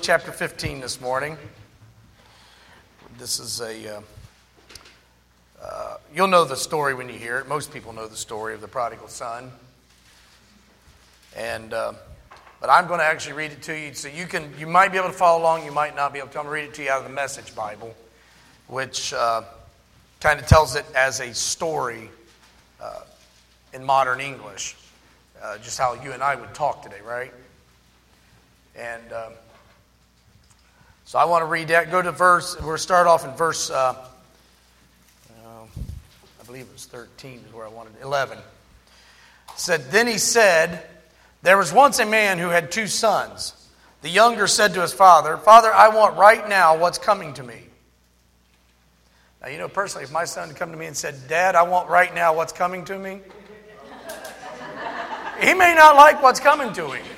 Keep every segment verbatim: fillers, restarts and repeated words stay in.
chapter fifteen this morning. This is a, uh, uh, you'll know the story when you hear it. Most people know the story of the prodigal son. And, uh, but I'm going to actually read it to you. So you can, you might be able to follow along, you might not be able to. I'm going to read it to you out of the Message Bible, which uh, kind of tells it as a story uh, in modern English. Uh, just how you and I would talk today, right? And um, so I want to read that. Go to verse, we're going to start off in verse, uh, uh, I believe it was thirteen is where I wanted, eleven. It said, then he said, there was once a man who had two sons. The younger said to his father, Father, I want right now what's coming to me. Now, you know, personally, if my son come to me and said, Dad, I want right now what's coming to me, he may not like what's coming to him.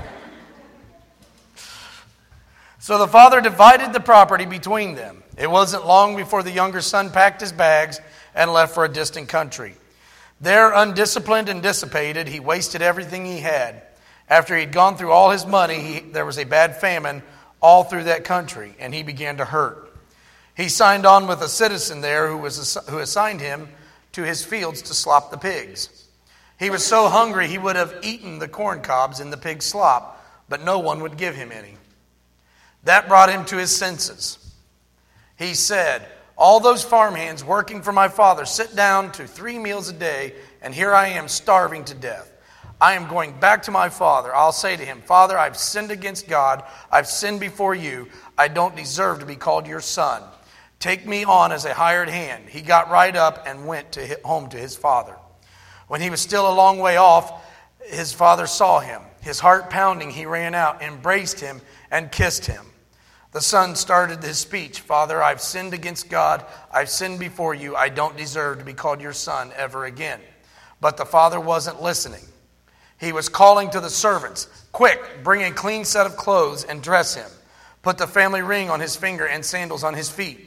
So the father divided the property between them. It wasn't long before the younger son packed his bags and left for a distant country. There, undisciplined and dissipated, he wasted everything he had. After he'd gone through all his money, he, there was a bad famine all through that country, and he began to hurt. He signed on with a citizen there who, was, who assigned him to his fields to slop the pigs. He was so hungry he would have eaten the corn cobs in the pig slop, but no one would give him any. That brought him to his senses. He said, all those farmhands working for my father sit down to three meals a day, and here I am starving to death. I am going back to my father. I'll say to him, Father, I've sinned against God. I've sinned before you. I don't deserve to be called your son. Take me on as a hired hand. He got right up and went to home to his father. When he was still a long way off, his father saw him. His heart pounding, he ran out, embraced him, and kissed him. The son started his speech. Father, I've sinned against God. I've sinned before you. I don't deserve to be called your son ever again. But the father wasn't listening. He was calling to the servants, quick, bring a clean set of clothes and dress him. Put the family ring on his finger and sandals on his feet.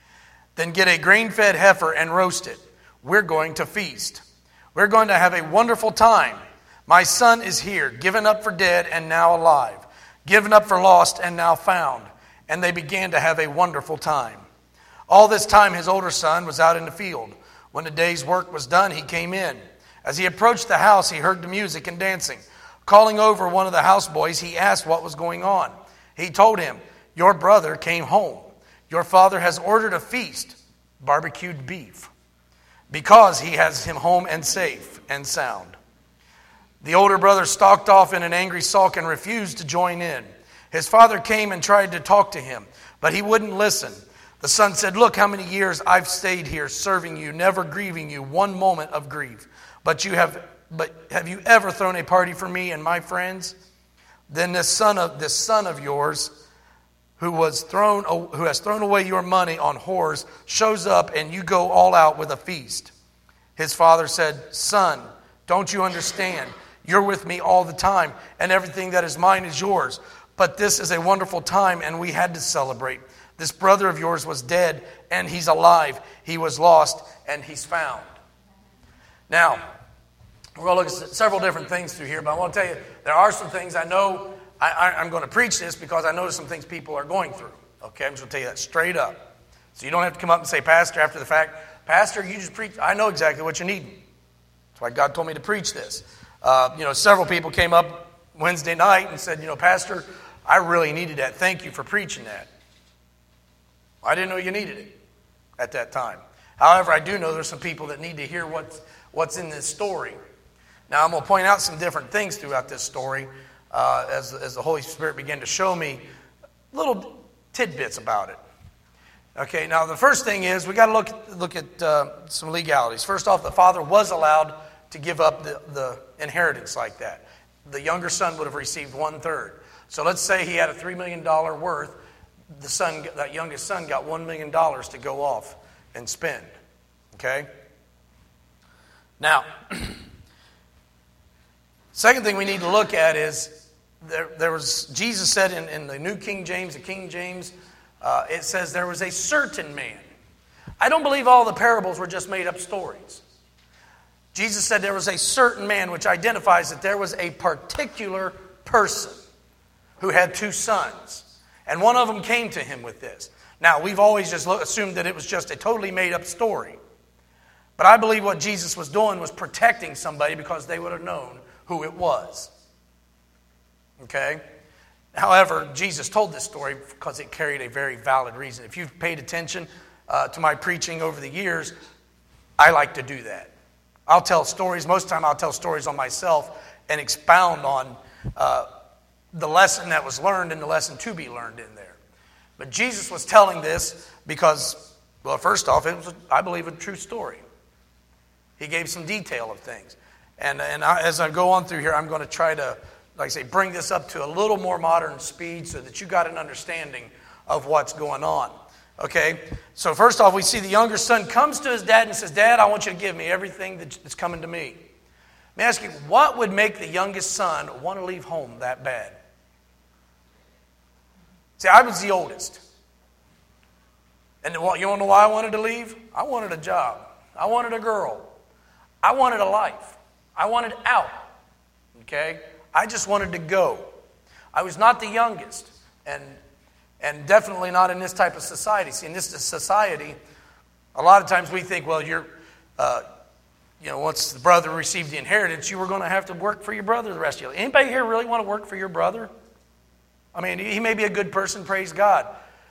Then get a grain-fed heifer and roast it. We're going to feast. We're going to have a wonderful time. My son is here, given up for dead and now alive, given up for lost and now found. And they began to have a wonderful time. All this time his older son was out in the field. When the day's work was done, he came in. As he approached the house, he heard the music and dancing. Calling over one of the houseboys, he asked what was going on. He told him, your brother came home. Your father has ordered a feast, barbecued beef, because he has him home and safe and sound. The older brother stalked off in an angry sulk and refused to join in. His father came and tried to talk to him, but he wouldn't listen. The son said, look how many years I've stayed here serving you, never grieving you one moment of grief. But you have but have you ever thrown a party for me and my friends? Then this son of this son of yours, who was thrown who has thrown away your money on whores, shows up and you go all out with a feast. His father said, son, don't you understand? You're with me all the time, and everything that is mine is yours. But this is a wonderful time, and we had to celebrate. This brother of yours was dead, and he's alive. He was lost, and he's found. Now, we're going to look at several different things through here, but I want to tell you, there are some things I know, I, I, I'm going to preach this because I know there's some things people are going through. Okay, I'm just going to tell you that straight up. So you don't have to come up and say, Pastor, after the fact, Pastor, you just preach. I know exactly what you need. That's why God told me to preach this. Uh, you know, several people came up Wednesday night and said, you know, Pastor, I really needed that. Thank you for preaching that. I didn't know you needed it at that time. However, I do know there's some people that need to hear what's, what's in this story. Now, I'm going to point out some different things throughout this story uh, as, as the Holy Spirit began to show me little tidbits about it. Okay, now the first thing is we got to look, look at uh, some legalities. First off, the father was allowed to give up the, the inheritance like that. The younger son would have received one third. So let's say he had a three million dollars worth. The son, that youngest son got one million dollars to go off and spend. Okay? Now, second thing we need to look at is there, there was, Jesus said in, in the New King James, the King James, uh, it says there was a certain man. I don't believe all the parables were just made up stories. Jesus said there was a certain man, which identifies that there was a particular person who had two sons. And one of them came to him with this. Now, we've always just assumed that it was just a totally made-up story. But I believe what Jesus was doing was protecting somebody because they would have known who it was. Okay? However, Jesus told this story because it carried a very valid reason. If you've paid attention uh, to my preaching over the years, I like to do that. I'll tell stories. Most of the time I'll tell stories on myself and expound on uh, the lesson that was learned and the lesson to be learned in there. But Jesus was telling this because, well, first off, it was, I believe, a true story. He gave some detail of things. And, and I, as I go on through here, I'm going to try to, like I say, bring this up to a little more modern speed so that you got an understanding of what's going on. Okay? So first off, we see the younger son comes to his dad and says, Dad, I want you to give me everything that's coming to me. Let me ask you, what would make the youngest son want to leave home that bad? See, I was the oldest. And you want to know why I wanted to leave? I wanted a job. I wanted a girl. I wanted a life. I wanted out. Okay? I just wanted to go. I was not the youngest. And and definitely not in this type of society. See, in this society, a lot of times we think, well, you're, uh, you know, once the brother received the inheritance, you were going to have to work for your brother the rest of your life. Anybody here really want to work for your brother? I mean, he may be a good person, praise God.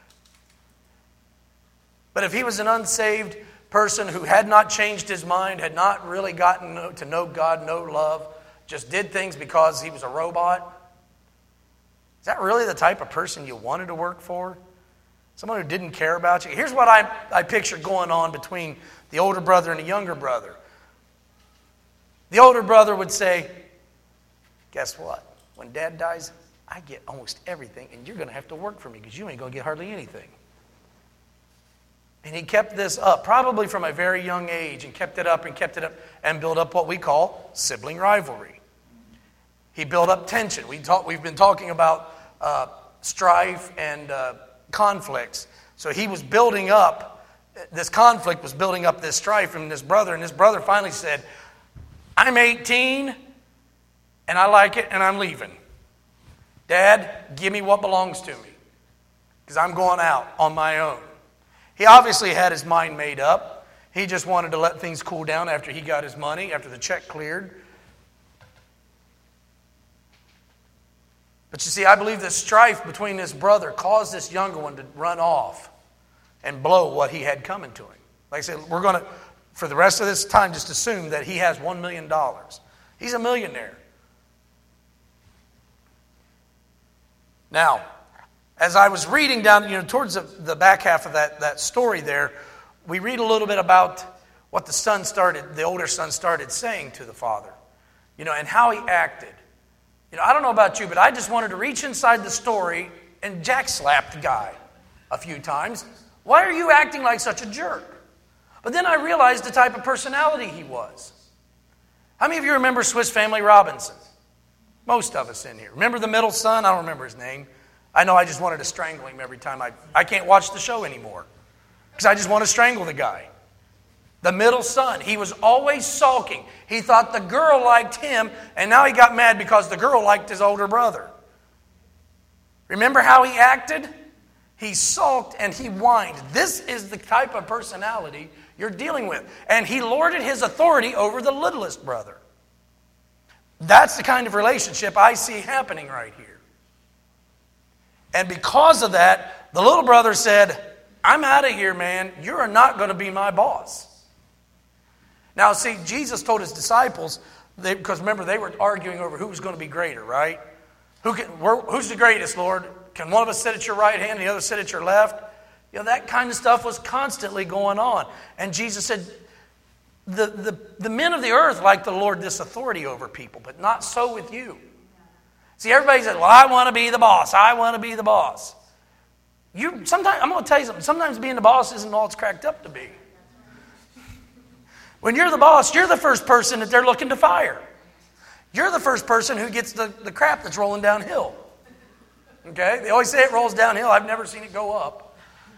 But if he was an unsaved person who had not changed his mind, had not really gotten to know God, know love, just did things because he was a robot, is that really the type of person you wanted to work for? Someone who didn't care about you? Here's what I, I picture going on between the older brother and the younger brother. The older brother would say, guess what? When Dad dies, I get almost everything, and you're going to have to work for me because you ain't going to get hardly anything. And he kept this up, probably from a very young age, and kept it up and kept it up and built up what we call sibling rivalry. He built up tension. We talk, we've been talking about uh, strife and uh, conflicts. So he was building up, this conflict was building up this strife from this brother, and this brother finally said, I'm eighteen, and I like it, and I'm leaving. Dad, give me what belongs to me, because I'm going out on my own. He obviously had his mind made up. He just wanted to let things cool down after he got his money, after the check cleared. But you see, I believe the strife between this brother caused this younger one to run off and blow what he had coming to him. Like I said, we're going to, for the rest of this time, just assume that he has one million dollars. He's a millionaire. Now, as I was reading down, you know, towards the, the back half of that, that story there, we read a little bit about what the son started, the older son started saying to the father, you know, and how he acted. You know, I don't know about you, but I just wanted to reach inside the story and jack slap the guy a few times. Why are you acting like such a jerk? But then I realized the type of personality he was. How many of you remember Swiss Family Robinson? Most of us in here. Remember the middle son? I don't remember his name. I know I just wanted to strangle him every time. I, I can't watch the show anymore because I just want to strangle the guy. The middle son, he was always sulking. He thought the girl liked him, and now he got mad because the girl liked his older brother. Remember how he acted? He sulked and he whined. This is the type of personality you're dealing with. And he lorded his authority over the littlest brother. That's the kind of relationship I see happening right here. And because of that, the little brother said, I'm out of here, man. You are not going to be my boss. Now, see, Jesus told his disciples, they, because remember, they were arguing over who was going to be greater, right? Who can, who's the greatest, Lord? Can one of us sit at your right hand and the other sit at your left? You know, that kind of stuff was constantly going on. And Jesus said, the, the, the men of the earth like to lord this authority over people, but not so with you. See, everybody says, well, I want to be the boss. I want to be the boss. You sometimes, I'm going to tell you something. Sometimes being the boss isn't all it's cracked up to be. When you're the boss, you're the first person that they're looking to fire. You're the first person who gets the, the crap that's rolling downhill. Okay? They always say it rolls downhill. I've never seen it go up.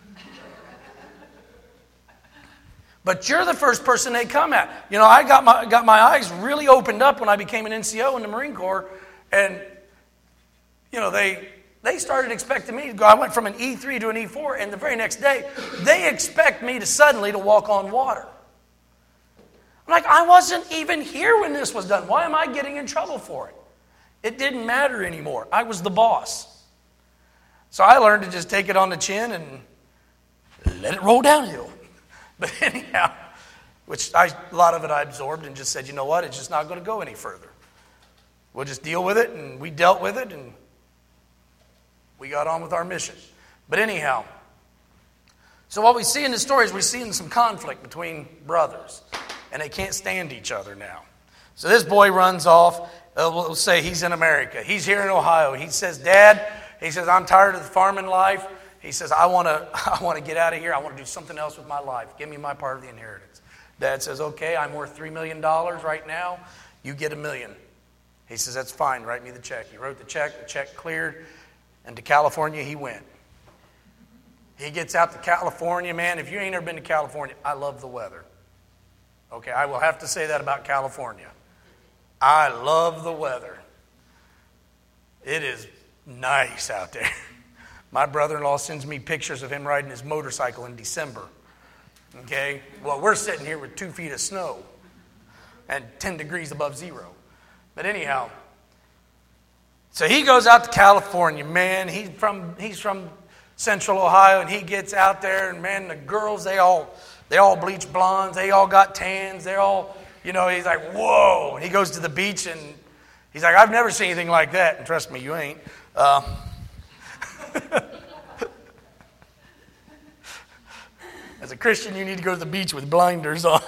But you're the first person they come at. You know, I got my got my eyes really opened up when I became an N C O in the Marine Corps. And, you know, they they started expecting me to go. I went from an E three to an E four, and the very next day, they expect me to suddenly to walk on water. I'm like, I wasn't even here when this was done. Why am I getting in trouble for it? It didn't matter anymore. I was the boss. So I learned to just take it on the chin and let it roll downhill. But anyhow, which I, a lot of it I absorbed and just said, you know what, it's just not going to go any further. We'll just deal with it, and we dealt with it, and we got on with our mission. But anyhow, so what we see in the story is we're seeing some conflict between brothers, and they can't stand each other now. So this boy runs off. Uh, we'll say he's in America. He's here in Ohio. He says, Dad, he says, I'm tired of the farming life. He says, I want to I want to get out of here. I want to do something else with my life. Give me my part of the inheritance. Dad says, okay, I'm worth three million dollars right now. You get a million. He says, that's fine. Write me the check. He wrote the check. The check cleared. And to California he went. He gets out to California, man. If you ain't ever been to California, I love the weather. Okay, I will have to say that about California. I love the weather. It is nice out there. My brother-in-law sends me pictures of him riding his motorcycle in December. Okay? Well, we're sitting here with two feet of snow and ten degrees above zero. But anyhow, so he goes out to California, man. He's from he's from Central Ohio, and he gets out there, and man, the girls, they all they all bleach blondes, they all got tans, they're all, you know, he's like, whoa. And he goes to the beach, and he's like, I've never seen anything like that. And trust me, you ain't. Uh, As a Christian, you need to go to the beach with blinders on.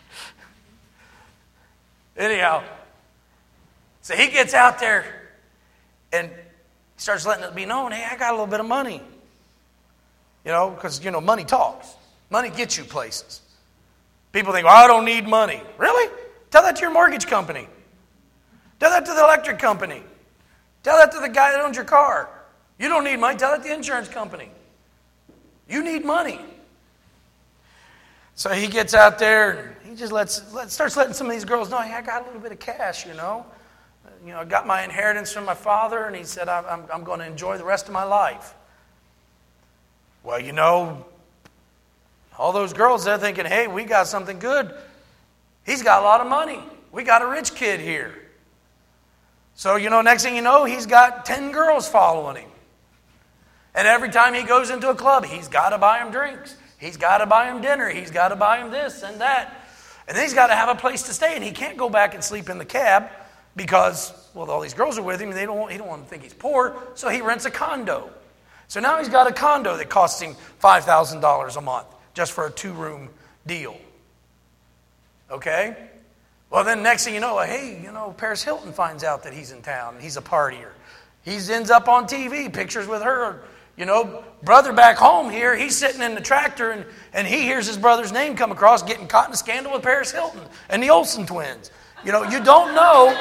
Anyhow, so he gets out there and starts letting it be known, hey, I got a little bit of money. You know, because, you know, money talks. Money gets you places. People think, well, I don't need money. Really? Tell that to your mortgage company. Tell that to the electric company. Tell that to the guy that owns your car. You don't need money. Tell that to the insurance company. You need money. So he gets out there and he just lets, let, starts letting some of these girls know, hey, I got a little bit of cash, you know. You know, I got my inheritance from my father, and he said, I'm, I'm, I'm going to enjoy the rest of my life. Well, you know, all those girls, they're thinking, hey, we got something good. He's got a lot of money. We got a rich kid here. So, you know, next thing you know, he's got ten girls following him. And every time he goes into a club, he's got to buy them drinks. He's got to buy him dinner. He's got to buy him this and that. And then he's got to have a place to stay. And he can't go back and sleep in the cab because, well, all these girls are with him. And they don't want, he don't want to think he's poor. So he rents a condo. So now he's got a condo that costs him five thousand dollars a month just for a two-room deal. Okay? Well, then next thing you know, hey, you know, Paris Hilton finds out that he's in town and he's a partier. He ends up on T V, pictures with her. You know, brother back home here, he's sitting in the tractor and, and he hears his brother's name come across, getting caught in a scandal with Paris Hilton and the Olsen twins. You know, you don't know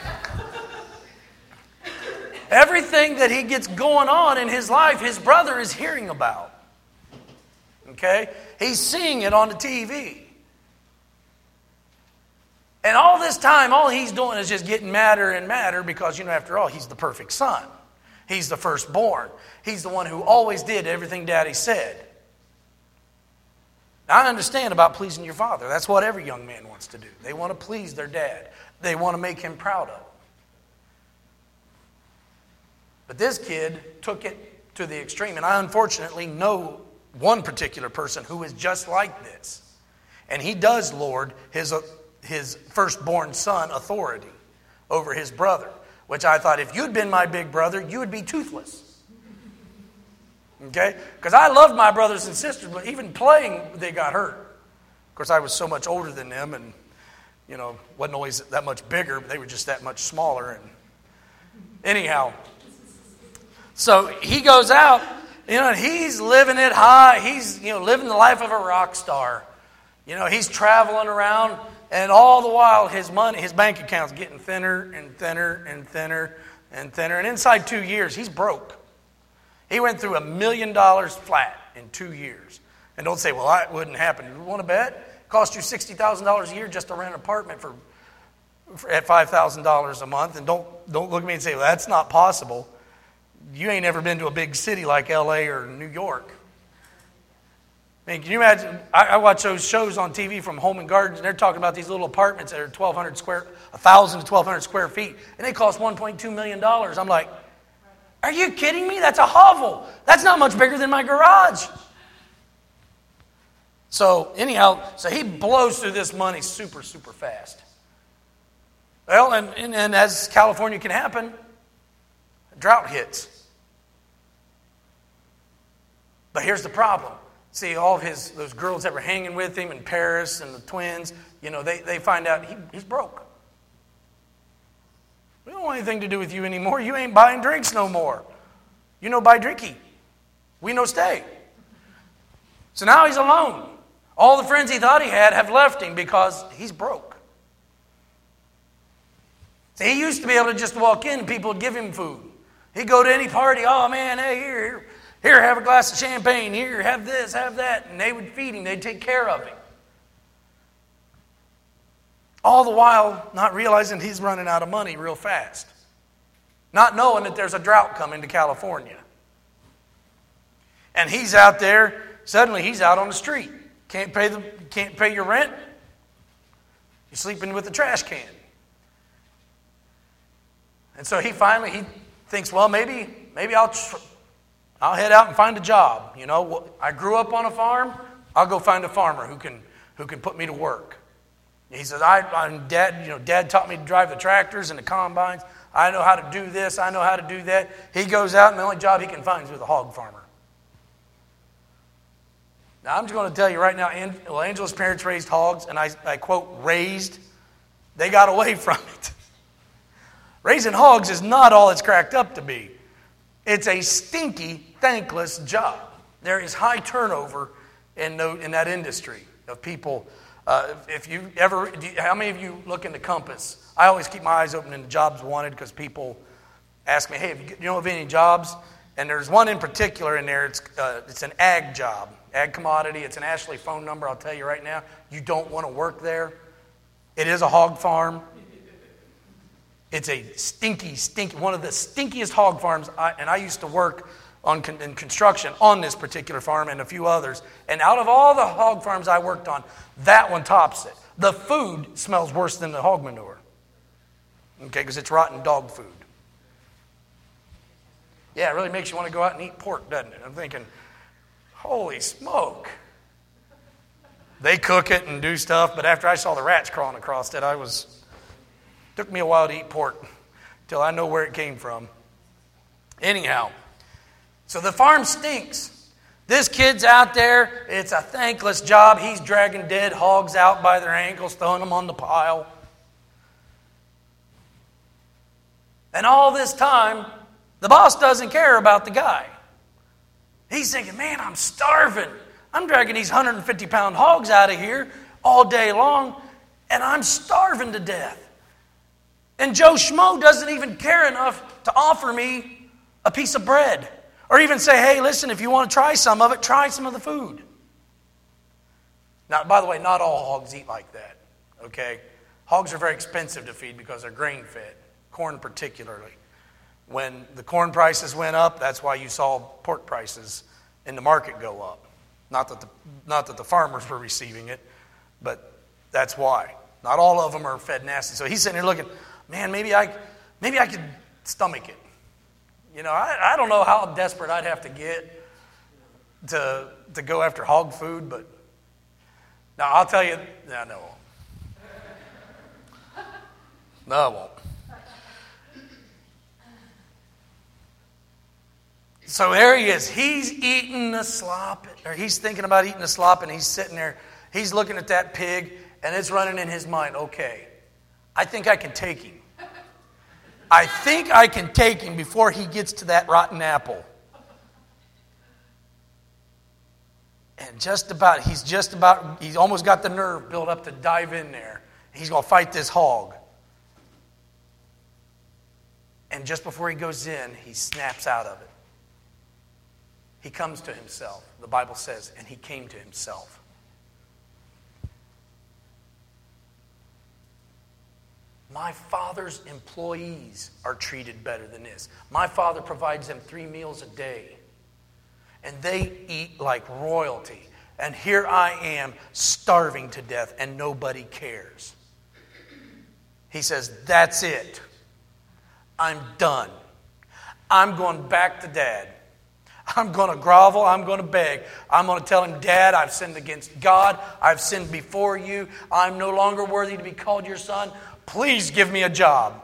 everything that he gets going on in his life, his brother is hearing about. Okay? He's seeing it on the T V. And all this time, all he's doing is just getting madder and madder because, you know, after all, he's the perfect son. He's the firstborn. He's the one who always did everything Daddy said. Now, I understand about pleasing your father. That's what every young man wants to do. They want to please their dad. They want to make him proud of them. But this kid took it to the extreme. And I unfortunately know one particular person who is just like this. And he does lord his, his firstborn son authority over his brother. Which I thought, if you'd been my big brother, you would be toothless. Okay? Because I loved my brothers and sisters, but even playing, they got hurt. Of course, I was so much older than them and, you know, wasn't always that much bigger, but they were just that much smaller. And anyhow, so he goes out, you know, and he's living it high. He's, you know, living the life of a rock star. You know, he's traveling around. And all the while, his money, his bank account's getting thinner and thinner and thinner and thinner. And inside two years, he's broke. He went through a million dollars flat in two years. And don't say, well, that wouldn't happen. You want to bet? It cost you sixty thousand dollars a year just to rent an apartment for, for at five thousand dollars a month. And don't, don't look at me and say, well, that's not possible. you ain't ever been to a big city like L A or New York. I mean, can you imagine? I, I watch those shows on T V from Home and Gardens, and they're talking about these little apartments that are twelve hundred square, one thousand to twelve hundred square feet, and they cost one point two million dollars. I'm like, are you kidding me? That's a hovel. That's not much bigger than my garage. So anyhow, so he blows through this money super, super fast. Well, and, and, and as California can happen, drought hits. But here's the problem. See, all of his those girls that were hanging with him in Paris and the twins, you know, they, they find out he, he's broke. We don't want anything to do with you anymore. You ain't buying drinks no more. You no buy drinky. We no stay. So now he's alone. All the friends he thought he had have left him because he's broke. See, he used to be able to just walk in and people would give him food. He'd go to any party. Oh, man, hey, here, here. Here, have a glass of champagne. Here, have this, have that. And they would feed him. They'd take care of him. All the while not realizing he's running out of money real fast. Not knowing that there's a drought coming to California. And he's out there, suddenly he's out on the street. Can't pay the can't pay your rent. You're sleeping with a trash can. And so he finally he thinks, well, maybe maybe I'll tr- I'll head out and find a job. You know, I grew up on a farm. I'll go find a farmer who can who can put me to work. He says, I, I'm dad. You know, Dad taught me to drive the tractors and the combines. I know how to do this. I know how to do that. He goes out, and the only job he can find is with a hog farmer. Now, I'm just going to tell you right now, well, Angela's parents raised hogs, and I, I quote, raised. They got away from it. Raising hogs is not all it's cracked up to be. It's a stinky, thankless job. There is high turnover in, no, in that industry of people. Uh, if you ever, do you, how many of you look into Compass? I always keep my eyes open in the jobs wanted because people ask me, hey, have you, do you know of any jobs? And there's one in particular in there. It's uh, it's an ag job, ag commodity. It's an Ashley phone number. I'll tell you right now, you don't want to work there. It is a hog farm. It's a stinky, stinky, one of the stinkiest hog farms. I, and I used to work on con, in construction on this particular farm and a few others. And out of all the hog farms I worked on, that one tops it. The food smells worse than the hog manure. Okay, because it's rotten dog food. Yeah, it really makes you want to go out and eat pork, doesn't it? I'm thinking, holy smoke. They cook it and do stuff, but after I saw the rats crawling across it, I was, took me a while to eat pork till I know where it came from. Anyhow, so the farm stinks. This kid's out there. It's a thankless job. He's dragging dead hogs out by their ankles, throwing them on the pile. And all this time, the boss doesn't care about the guy. He's thinking, man, I'm starving. I'm dragging these one hundred fifty pound hogs out of here all day long, and I'm starving to death. And Joe Schmo doesn't even care enough to offer me a piece of bread. Or even say, hey, listen, if you want to try some of it, try some of the food. Now, by the way, not all hogs eat like that, okay? Hogs are very expensive to feed because they're grain-fed, corn particularly. When the corn prices went up, that's why you saw pork prices in the market go up. Not that the, not that the farmers were receiving it, but that's why. Not all of them are fed nasty. So he's sitting here looking, man, maybe I, maybe I could stomach it. You know, I, I don't know how desperate I'd have to get to to go after hog food, but now I'll tell you, no, no, no, I won't. So there he is. He's eating the slop, or he's thinking about eating the slop, and he's sitting there. He's looking at that pig, and it's running in his mind, okay, I think I can take him. I think I can take him before he gets to that rotten apple. And just about, he's just about, he's almost got the nerve built up to dive in there. He's going to fight this hog. And just before he goes in, he snaps out of it. He comes to himself. The Bible says, and he came to himself. My Father's employees are treated better than this. My Father provides them three meals a day. And they eat like royalty. And here I am starving to death and nobody cares. He says, that's it. I'm done. I'm going back to Dad. I'm going to grovel. I'm going to beg. I'm going to tell him, Dad, I've sinned against God. I've sinned before you. I'm no longer worthy to be called your son. Please give me a job.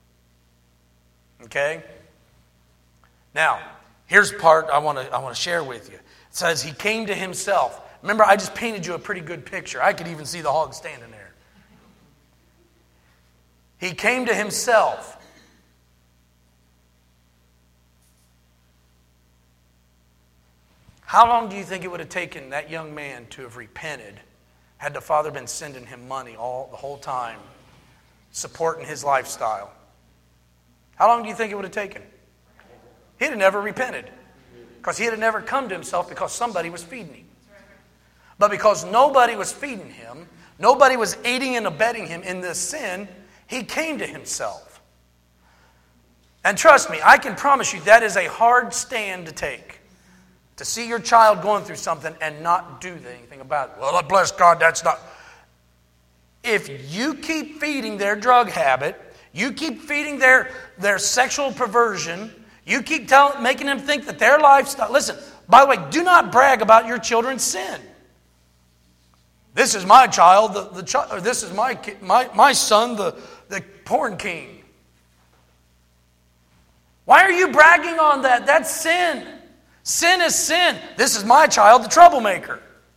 Okay? Now, here's the part I want to I want to share with you. It says he came to himself. Remember, I just painted you a pretty good picture. I could even see the hog standing there. He came to himself. How long do you think it would have taken that young man to have repented had the father been sending him money all the whole time, supporting his lifestyle? How long do you think it would have taken? He'd have never repented because he'd have never come to himself because somebody was feeding him. But because nobody was feeding him, nobody was aiding and abetting him in this sin, he came to himself. And trust me, I can promise you that is a hard stand to take. To see your child going through something and not do anything about it. Well, bless God, that's not... If you keep feeding their drug habit, you keep feeding their, their sexual perversion, you keep tell, making them think that their lifestyle... Listen, by the way, do not brag about your children's sin. This is my child, the, the chi- or this is my, my, my son, the, the porn king. Why are you bragging on that? That's sin. Sin is sin. This is my child, the troublemaker.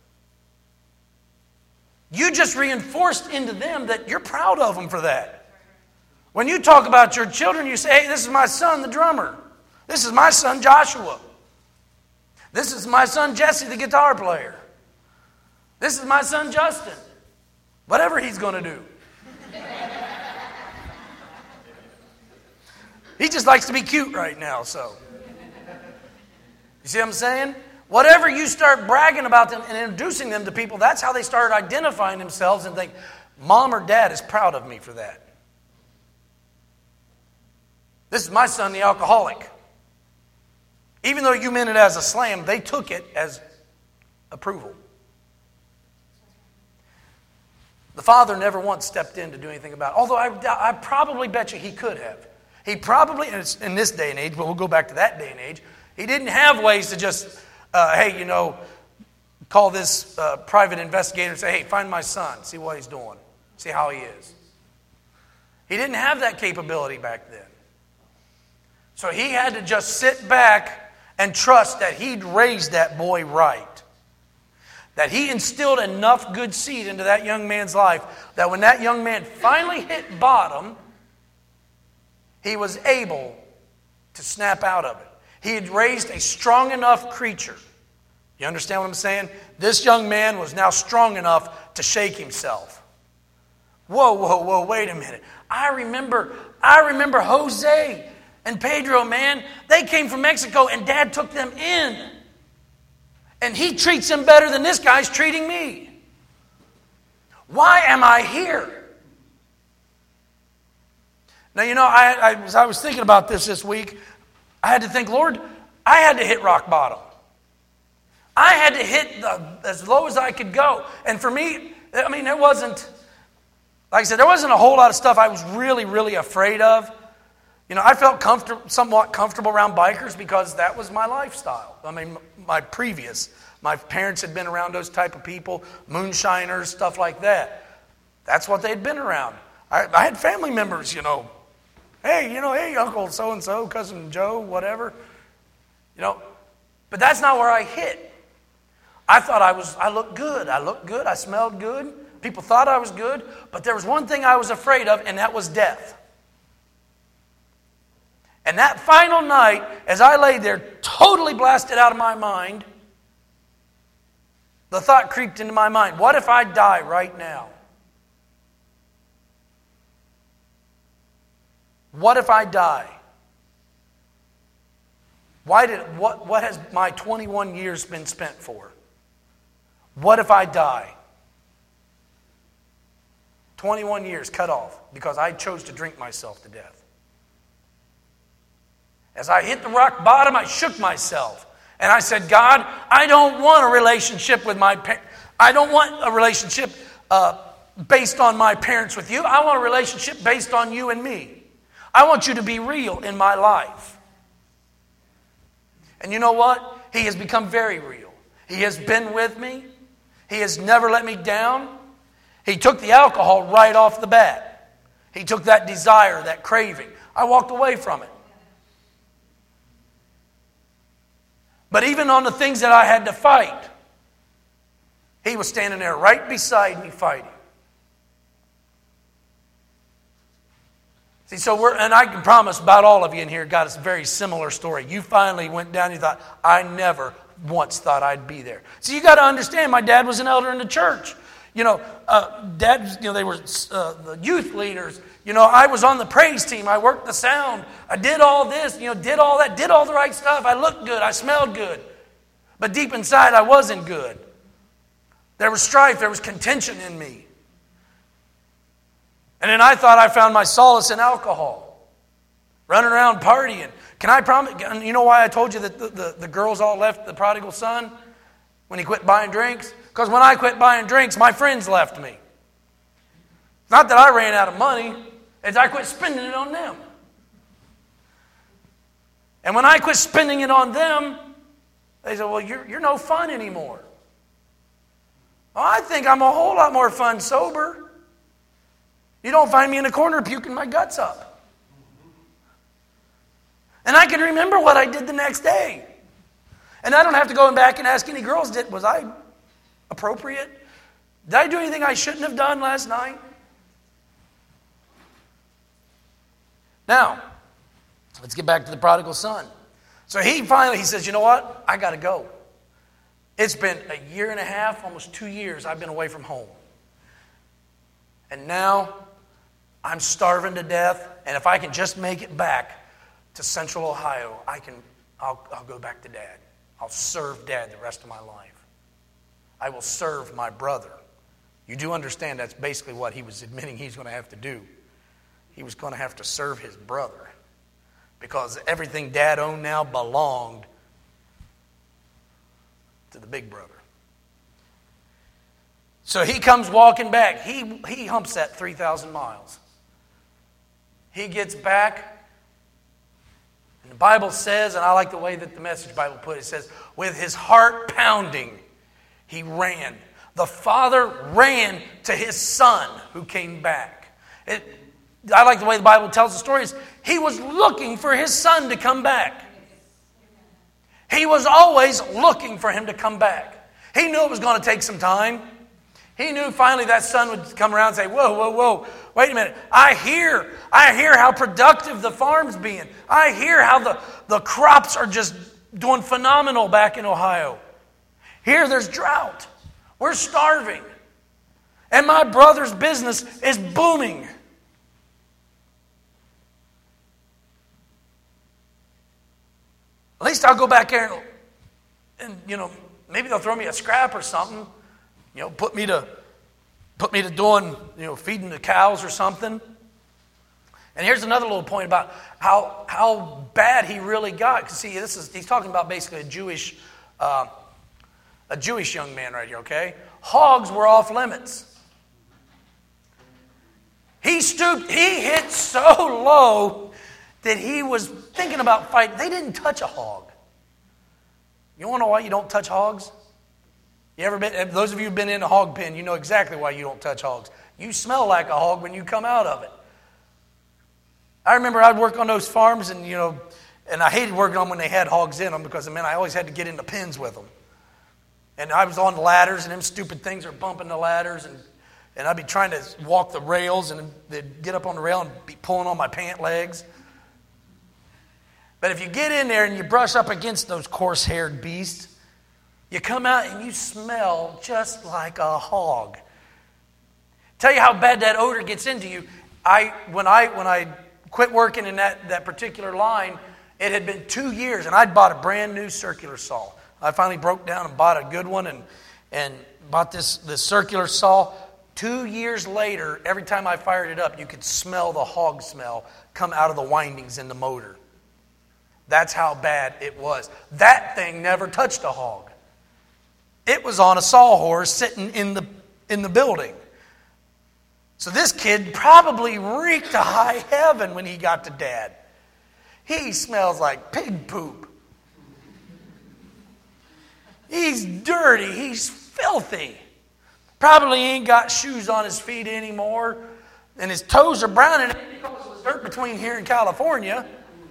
You just reinforced into them that you're proud of them for that. When you talk about your children, you say, hey, this is my son, the drummer. This is my son, Joshua. This is my son, Jesse, the guitar player. This is my son, Justin. Whatever he's going to do. He just likes to be cute right now, so... You see what I'm saying? Whatever you start bragging about them and introducing them to people, that's how they start identifying themselves and think, Mom or Dad is proud of me for that. This is my son, the alcoholic. Even though you meant it as a slam, they took it as approval. The father never once stepped in to do anything about it. Although I, I probably bet you he could have. He probably, in this day and age, but we'll go back to that day and age, he didn't have ways to just, uh, hey, you know, call this uh, private investigator and say, hey, find my son, see what he's doing, see how he is. He didn't have that capability back then. So he had to just sit back and trust that he'd raised that boy right. That he instilled enough good seed into that young man's life that when that young man finally hit bottom, he was able to snap out of it. He had raised a strong enough creature. You understand what I'm saying? This young man was now strong enough to shake himself. Whoa, whoa, whoa, wait a minute. I remember, I remember Jose and Pedro, man. They came from Mexico and Dad took them in. And he treats them better than this guy's treating me. Why am I here? Now, you know, I, I, as I was thinking about this this week, I had to think, Lord, I had to hit rock bottom. I had to hit the, as low as I could go. And for me, I mean, it wasn't, like I said, there wasn't a whole lot of stuff I was really, really afraid of. You know, I felt comfortable, somewhat comfortable around bikers because that was my lifestyle. I mean, my previous, my parents had been around those type of people, moonshiners, stuff like that. That's what they'd been around. I, I had family members, you know, hey, you know, hey, Uncle so-and-so, Cousin Joe, whatever. You know, but that's not where I hit. I thought I was, I looked good. I looked good. I smelled good. People thought I was good. But there was one thing I was afraid of, and that was death. And that final night, as I lay there, totally blasted out of my mind, the thought creeped into my mind, what if I die right now? What if I die? Why did what what has my twenty-one years been spent for? What if I die? twenty-one years cut off because I chose to drink myself to death. As I hit the rock bottom, I shook myself. And I said, God, I don't want a relationship with my parents. I don't want a relationship uh, based on my parents with you. I want a relationship based on you and me. I want you to be real in my life. And you know what? He has become very real. He has been with me. He has never let me down. He took the alcohol right off the bat. He took that desire, that craving. I walked away from it. But even on the things that I had to fight, He was standing there right beside me fighting. See, so we're, and I can promise about all of you in here got a very similar story. You finally went down and you thought, I never once thought I'd be there. So you got to understand, my dad was an elder in the church. You know, uh, dad, you know, they were uh, the youth leaders. You know, I was on the praise team. I worked the sound. I did all this, you know, did all that, did all the right stuff. I looked good. I smelled good. But deep inside, I wasn't good. There was strife. There was contention in me. And then I thought I found my solace in alcohol. Running around partying. Can I promise? You know why I told you that the, the, the girls all left the prodigal son when he quit buying drinks? Because when I quit buying drinks, my friends left me. It's not that I ran out of money. It's I quit spending it on them. And when I quit spending it on them, they said, well, you're, you're no fun anymore. Well, I think I'm a whole lot more fun sober. You don't find me in a corner puking my guts up. And I can remember what I did the next day. And I don't have to go back and ask any girls, did was I appropriate? Did I do anything I shouldn't have done last night? Now, let's get back to the prodigal son. So he finally, he says, you know what? I got to go. It's been a year and a half, almost two years I've been away from home. And now I'm starving to death. And if I can just make it back to Central Ohio, I can, I'll, I'll go back to Dad. I'll serve Dad the rest of my life. I will serve my brother. You do understand that's basically what he was admitting he's going to have to do. He was going to have to serve his brother because everything Dad owned now belonged to the big brother. So he comes walking back. He, he humps that three thousand miles. He gets back. And the Bible says, and I like the way that the Message Bible put it, it says, with his heart pounding, he ran. The father ran to his son who came back. It, I like the way the Bible tells the story. Is he was looking for his son to come back. He was always looking for him to come back. He knew it was going to take some time. He knew finally that son would come around and say, whoa, whoa, whoa, wait a minute. I hear, I hear how productive the farm's being. I hear how the, the crops are just doing phenomenal back in Ohio. Here there's drought. We're starving. And my brother's business is booming. At least I'll go back there and, and, you know, maybe they'll throw me a scrap or something. You know, put me to put me to doing, you know, feeding the cows or something. And here's another little point about how how bad he really got. Because see, this is he's talking about basically a Jewish uh, a Jewish young man right here. Okay, hogs were off limits. He stooped. He hit so low that he was thinking about fighting. They didn't touch a hog. You want to know why you don't touch hogs? You ever been? Those of you who've been in a hog pen, you know exactly why you don't touch hogs. You smell like a hog when you come out of it. I remember I'd work on those farms, and you know, and I hated working on them when they had hogs in them because I mean I always had to get in the pens with them. And I was on the ladders, and them stupid things are bumping the ladders, and and I'd be trying to walk the rails, and they'd get up on the rail and be pulling on my pant legs. But if you get in there and you brush up against those coarse-haired beasts, you come out and you smell just like a hog. Tell you how bad that odor gets into you. I when I when I quit working in that, that particular line, it had been two years, and I'd bought a brand new circular saw. I finally broke down and bought a good one, and and bought this this circular saw. Two years later, every time I fired it up, you could smell the hog smell come out of the windings in the motor. That's how bad it was. That thing never touched a hog. It was on a sawhorse sitting in the, in the building. So this kid probably reeked to high heaven when he got to Dad. He smells like pig poop. He's dirty. He's filthy. Probably ain't got shoes on his feet anymore. And his toes are brown and it because of the dirt between here and California.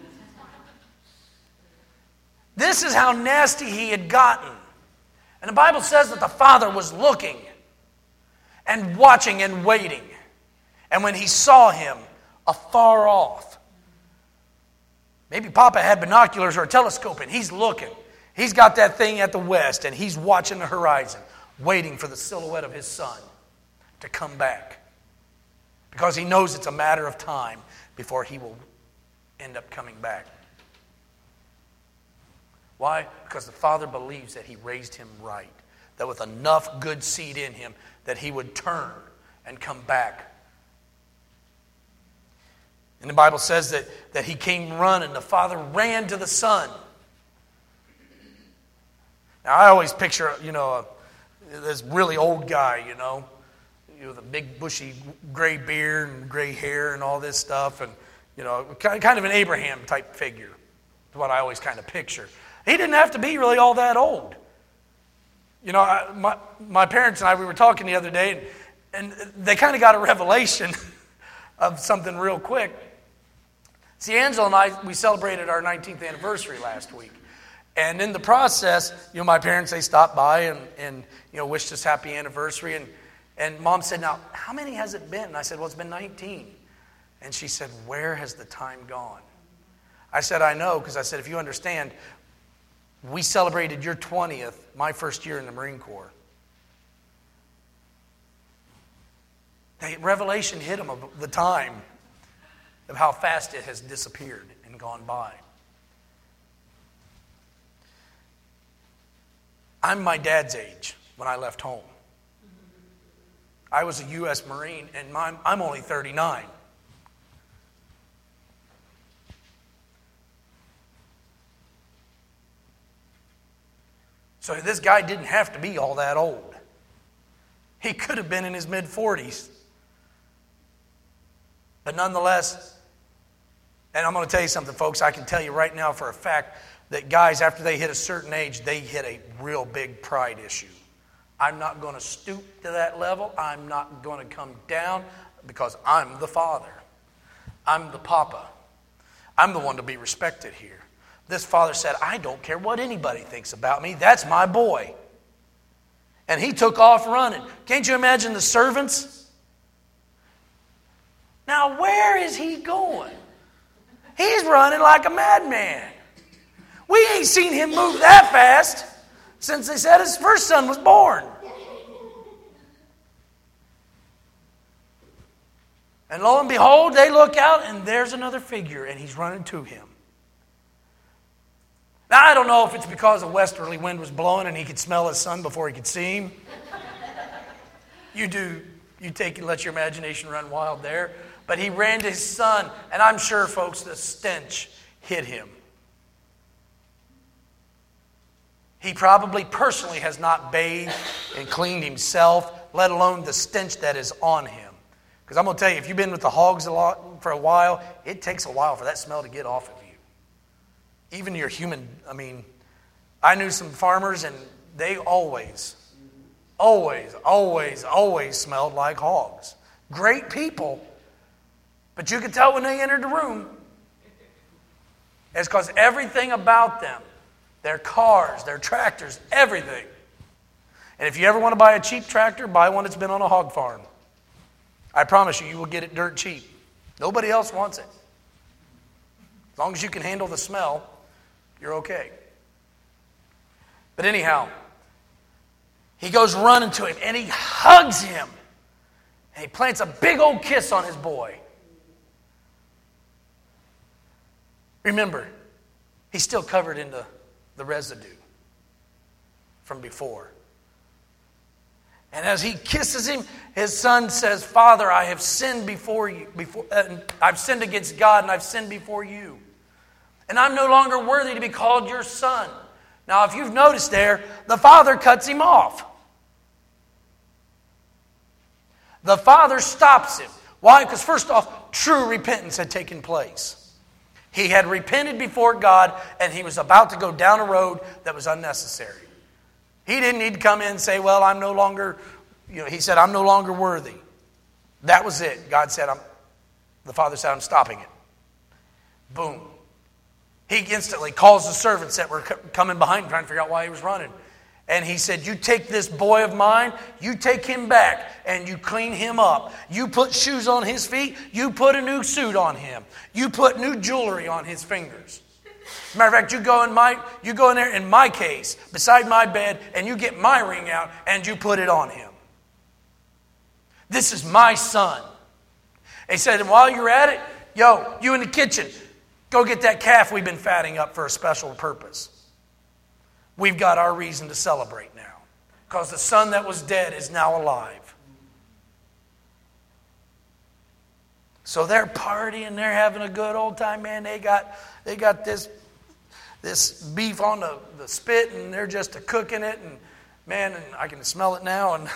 This is how nasty he had gotten. And the Bible says that the father was looking and watching and waiting. And when he saw him afar off, maybe Papa had binoculars or a telescope and he's looking. He's got that thing at the west and he's watching the horizon, waiting for the silhouette of his son to come back. Because he knows it's a matter of time before he will end up coming back. Why? Because the Father believes that he raised him right. That with enough good seed in him that he would turn and come back. And the Bible says that, that he came running. The Father ran to the Son. Now I always picture, you know, a, this really old guy, you know, with a big bushy gray beard and gray hair and all this stuff. And, you know, kind of an Abraham type figure. Is what I always kind of picture. He didn't have to be really all that old. You know, I, my, my parents and I, we were talking the other day, and, and they kind of got a revelation of something real quick. See, Angela and I, we celebrated our nineteenth anniversary last week. And in the process, you know, my parents, they stopped by and, and you know, wished us happy anniversary. And, and Mom said, now, how many has it been? And I said, well, it's been nineteen. And she said, where has the time gone? I said, I know, because I said, if you understand, we celebrated your twentieth, my first year in the Marine Corps. The revelation hit them of the time of how fast it has disappeared and gone by. I'm my dad's age when I left home. I was a U S Marine, and my, I'm only thirty-nine. So this guy didn't have to be all that old. He could have been in his mid-forties. But nonetheless, and I'm going to tell you something, folks, I can tell you right now for a fact that guys, after they hit a certain age, they hit a real big pride issue. I'm not going to stoop to that level. I'm not going to come down because I'm the father. I'm the papa. I'm the one to be respected here. This father said, I don't care what anybody thinks about me. That's my boy. And he took off running. Can't you imagine the servants? Now, where is he going? He's running like a madman. We ain't seen him move that fast since they said his first son was born. And lo and behold, they look out and there's another figure and he's running to him. Now, I don't know if it's because a westerly wind was blowing and he could smell his son before he could see him. You do, you take and let your imagination run wild there. But he ran to his son, and I'm sure, folks, the stench hit him. He probably personally has not bathed and cleaned himself, let alone the stench that is on him. Because I'm going to tell you, if you've been with the hogs a lot for a while, it takes a while for that smell to get off of you. Even your human, I mean, I knew some farmers and they always, always, always, always smelled like hogs. Great people, but you could tell when they entered the room. It's because everything about them, their cars, their tractors, everything. And if you ever want to buy a cheap tractor, buy one that's been on a hog farm. I promise you, you will get it dirt cheap. Nobody else wants it. As long as you can handle the smell, you're okay. But anyhow, he goes running to him and he hugs him. And he plants a big old kiss on his boy. Remember, he's still covered in the, the residue from before. And as he kisses him, his son says, Father, I have sinned before you. Before, uh, I've sinned against God and I've sinned before you. And I'm no longer worthy to be called your son. Now, if you've noticed there, the father cuts him off. The father stops him. Why? Because first off, true repentance had taken place. He had repented before God, and he was about to go down a road that was unnecessary. He didn't need to come in and say, well, I'm no longer, you know, he said, I'm no longer worthy. That was it. God said, I'm, the father said, I'm stopping it. Boom. He instantly calls the servants that were coming behind him, trying to figure out why he was running. And he said, you take this boy of mine, you take him back, and you clean him up. You put shoes on his feet, you put a new suit on him. You put new jewelry on his fingers. Matter of fact, you go in my, you go in there in my case, beside my bed, and you get my ring out, and you put it on him. This is my son. He said, and while you're at it, yo, you in the kitchen, go get that calf we've been fatting up for a special purpose. We've got our reason to celebrate now. Because the son that was dead is now alive. So they're partying, they're having a good old time, man. They got they got this, this beef on the, the spit, and they're just a cooking it, and man, and I can smell it now, and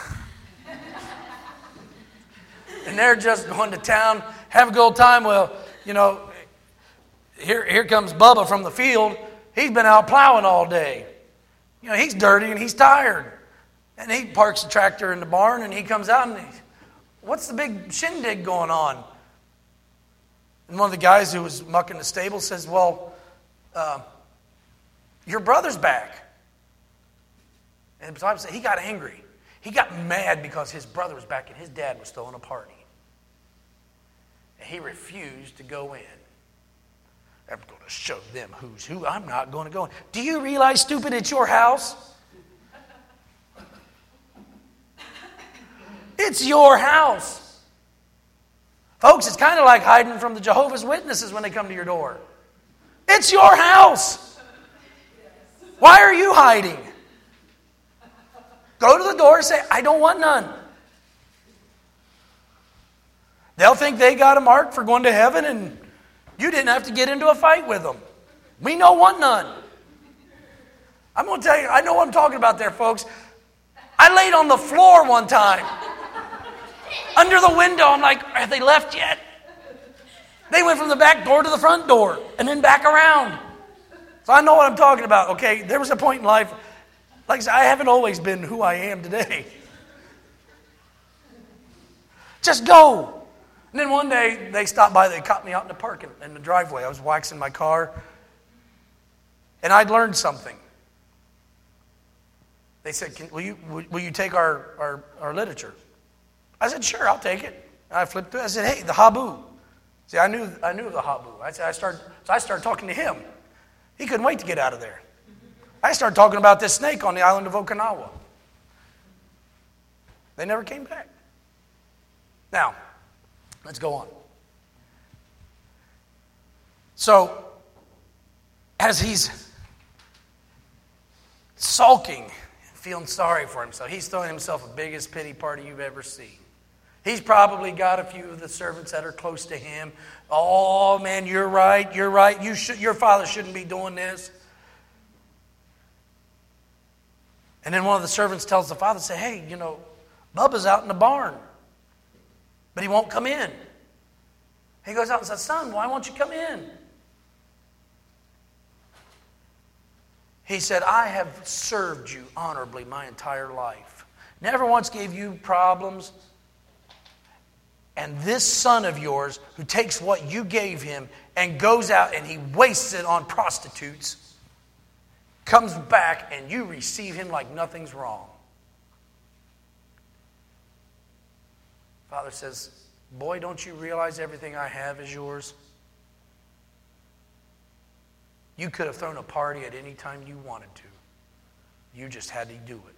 and they're just going to town, have a good old time. Well, you know, here here comes Bubba from the field. He's been out plowing all day. You know, he's dirty and he's tired. And he parks the tractor in the barn and he comes out and he's, what's the big shindig going on? And one of the guys who was mucking the stable says, well, uh, your brother's back. And the Bible said he got angry. He got mad because his brother was back and his dad was throwing a party. And he refused to go in. I'm going to show them who's who. I'm not going to go in. Do you realize, stupid, it's your house? It's your house. Folks, it's kind of like hiding from the Jehovah's Witnesses when they come to your door. It's your house. Why are you hiding? Go to the door and say, I don't want none. They'll think they got a mark for going to heaven, and you didn't have to get into a fight with them. We don't want none. I'm going to tell you, I know what I'm talking about there, folks. I laid on the floor one time. Under the window, I'm like, have they left yet? They went from the back door to the front door and then back around. So I know what I'm talking about, okay? There was a point in life, like I said, I haven't always been who I am today. Just go. And then one day, they stopped by, they caught me out in the park in, in the driveway. I was waxing my car, and I'd learned something. They said, Can, will, you, will, will you take our, our, our literature? I said, sure, I'll take it. And I flipped through it. I said, hey, the Habu. See, I knew I knew of the Habu. I said, I started, so I started talking to him. He couldn't wait to get out of there. I started talking about this snake on the island of Okinawa. They never came back. Now, let's go on. So, as he's sulking, feeling sorry for himself, he's throwing himself the biggest pity party you've ever seen. He's probably got a few of the servants that are close to him. Oh, man, you're right, you're right. You should, your father shouldn't be doing this. And then one of the servants tells the father, say, hey, you know, Bubba's out in the barn, but he won't come in. He goes out and says, son, why won't you come in? He said, I have served you honorably my entire life. Never once gave you problems. And this son of yours, who takes what you gave him and goes out and he wastes it on prostitutes, comes back and you receive him like nothing's wrong. Father says, boy, don't you realize everything I have is yours? You could have thrown a party at any time you wanted to. You just had to do it.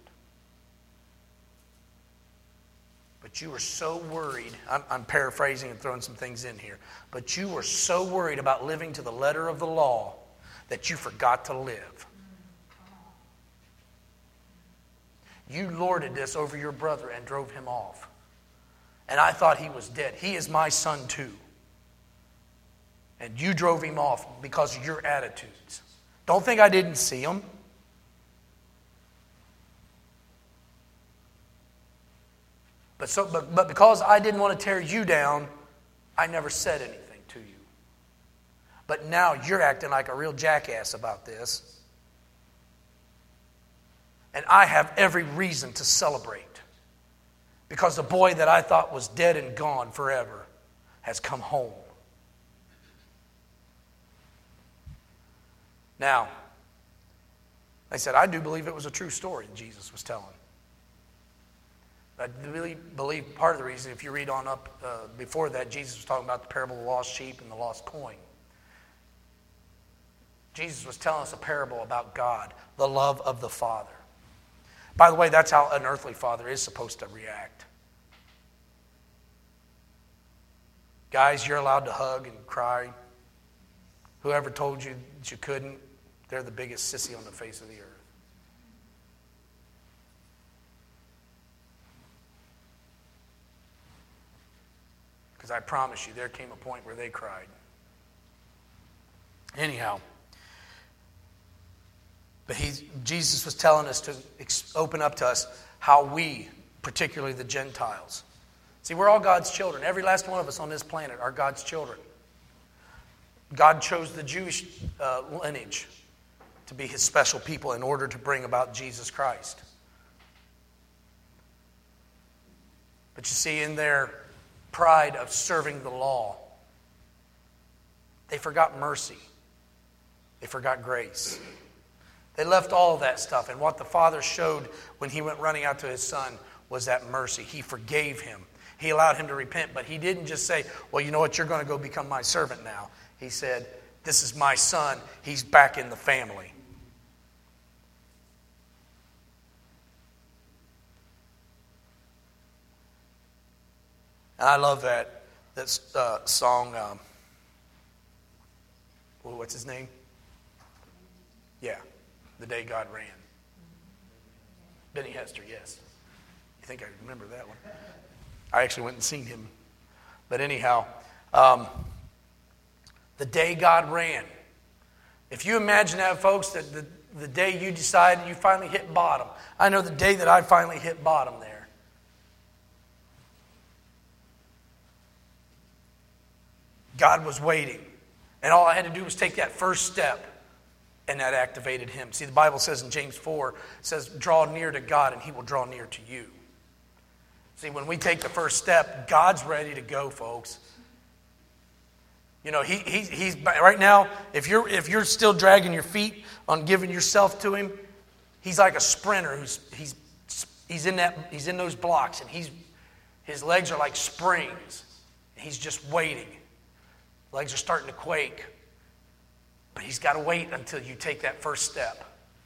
But you were so worried, I'm, I'm paraphrasing and throwing some things in here, but you were so worried about living to the letter of the law that you forgot to live. You lorded this over your brother and drove him off. And I thought he was dead. He is my son too. And you drove him off because of your attitudes. Don't think I didn't see him. But, so, but, but because I didn't want to tear you down, I never said anything to you. But now you're acting like a real jackass about this. And I have every reason to celebrate. Because the boy that I thought was dead and gone forever has come home. Now, they said, I do believe it was a true story that Jesus was telling. I really believe part of the reason, if you read on up uh, before that, Jesus was talking about the parable of the lost sheep and the lost coin. Jesus was telling us a parable about God, the love of the Father. By the way, that's how an earthly father is supposed to react. Guys, you're allowed to hug and cry. Whoever told you that you couldn't, they're the biggest sissy on the face of the earth. Because I promise you, there came a point where they cried. Anyhow, but he, Jesus was telling us to ex- open up to us how we, particularly the Gentiles. See, we're all God's children. Every last one of us on this planet are God's children. God chose the Jewish uh, lineage to be his special people in order to bring about Jesus Christ. But you see, in their pride of serving the law, they forgot mercy. They forgot grace. They left all of that stuff. And what the Father showed when he went running out to his Son was that mercy. He forgave him. He allowed him to repent. But he didn't just say, well, you know what, you're going to go become my servant now. He said, this is my son. He's back in the family. And I love that, that uh, song, um, what's his name? Yeah, The Day God Ran. Benny Hester, yes. You think I remember that one? I actually went and seen him. But anyhow, um, the day God ran. If you imagine that, folks, that the, the day you decided you finally hit bottom. I know the day that I finally hit bottom there. God was waiting. And all I had to do was take that first step. And that activated him. See, the Bible says in James four, it says, draw near to God and he will draw near to you. See, when we take the first step, God's ready to go, folks. You know, he, he he's right now, if you're if you're still dragging your feet on giving yourself to him, he's like a sprinter who's he's he's in that he's in those blocks and he's his legs are like springs. He's just waiting. Legs are starting to quake. But he's got to wait until you take that first step.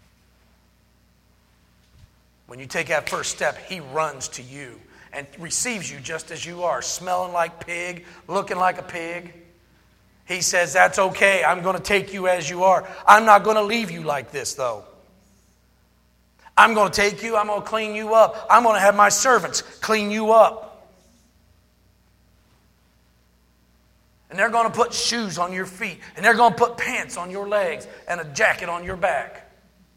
When you take that first step, he runs to you and receives you just as you are, smelling like pig, looking like a pig. He says, that's okay. I'm going to take you as you are. I'm not going to leave you like this, though. I'm going to take you. I'm going to clean you up. I'm going to have my servants clean you up. And they're going to put shoes on your feet. And they're going to put pants on your legs and a jacket on your back.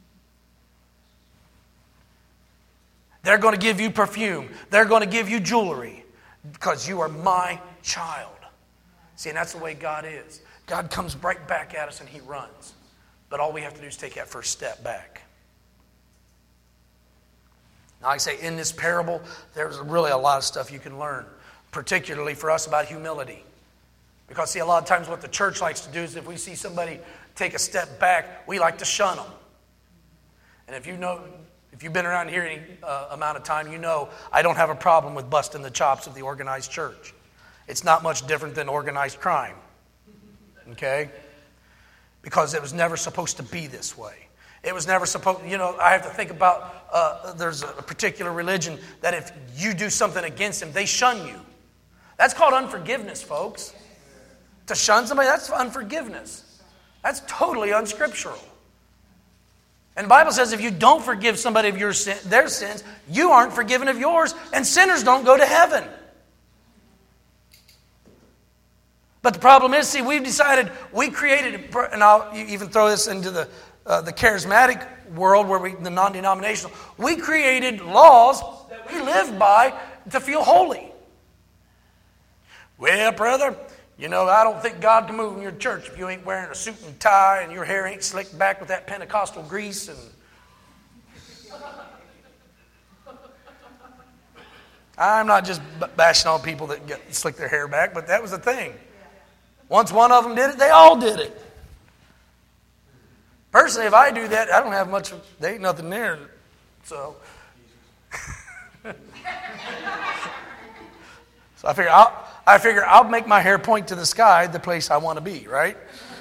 They're going to give you perfume. They're going to give you jewelry because you are my child. See, and that's the way God is. God comes right back at us and he runs. But all we have to do is take that first step back. Now, like I say, in this parable, there's really a lot of stuff you can learn, particularly for us about humility. Because, see, a lot of times what the church likes to do is if we see somebody take a step back, we like to shun them. And if you know, if you've been around here any uh, amount of time, you know I don't have a problem with busting the chops of the organized church. It's not much different than organized crime. Okay? Because it was never supposed to be this way. It was never supposed, you know, I have to think about, uh, there's a particular religion that if you do something against them, they shun you. That's called unforgiveness, folks. To shun somebody, that's unforgiveness. That's totally unscriptural. And the Bible says if you don't forgive somebody of your sin, their sins, you aren't forgiven of yours, and sinners don't go to heaven. But the problem is, see, we've decided, we created, and I'll even throw this into the uh, the charismatic world, where we, the non-denominational, we created laws that we live by to feel holy. Well, brother, you know, I don't think God can move in your church if you ain't wearing a suit and tie and your hair ain't slicked back with that Pentecostal grease. And I'm not just bashing on people that get slick their hair back, but that was the thing. Once one of them did it, they all did it. Personally, if I do that, I don't have much, there ain't nothing there. So, so I figure I'll, I figure I'll make my hair point to the sky, the place I want to be, right?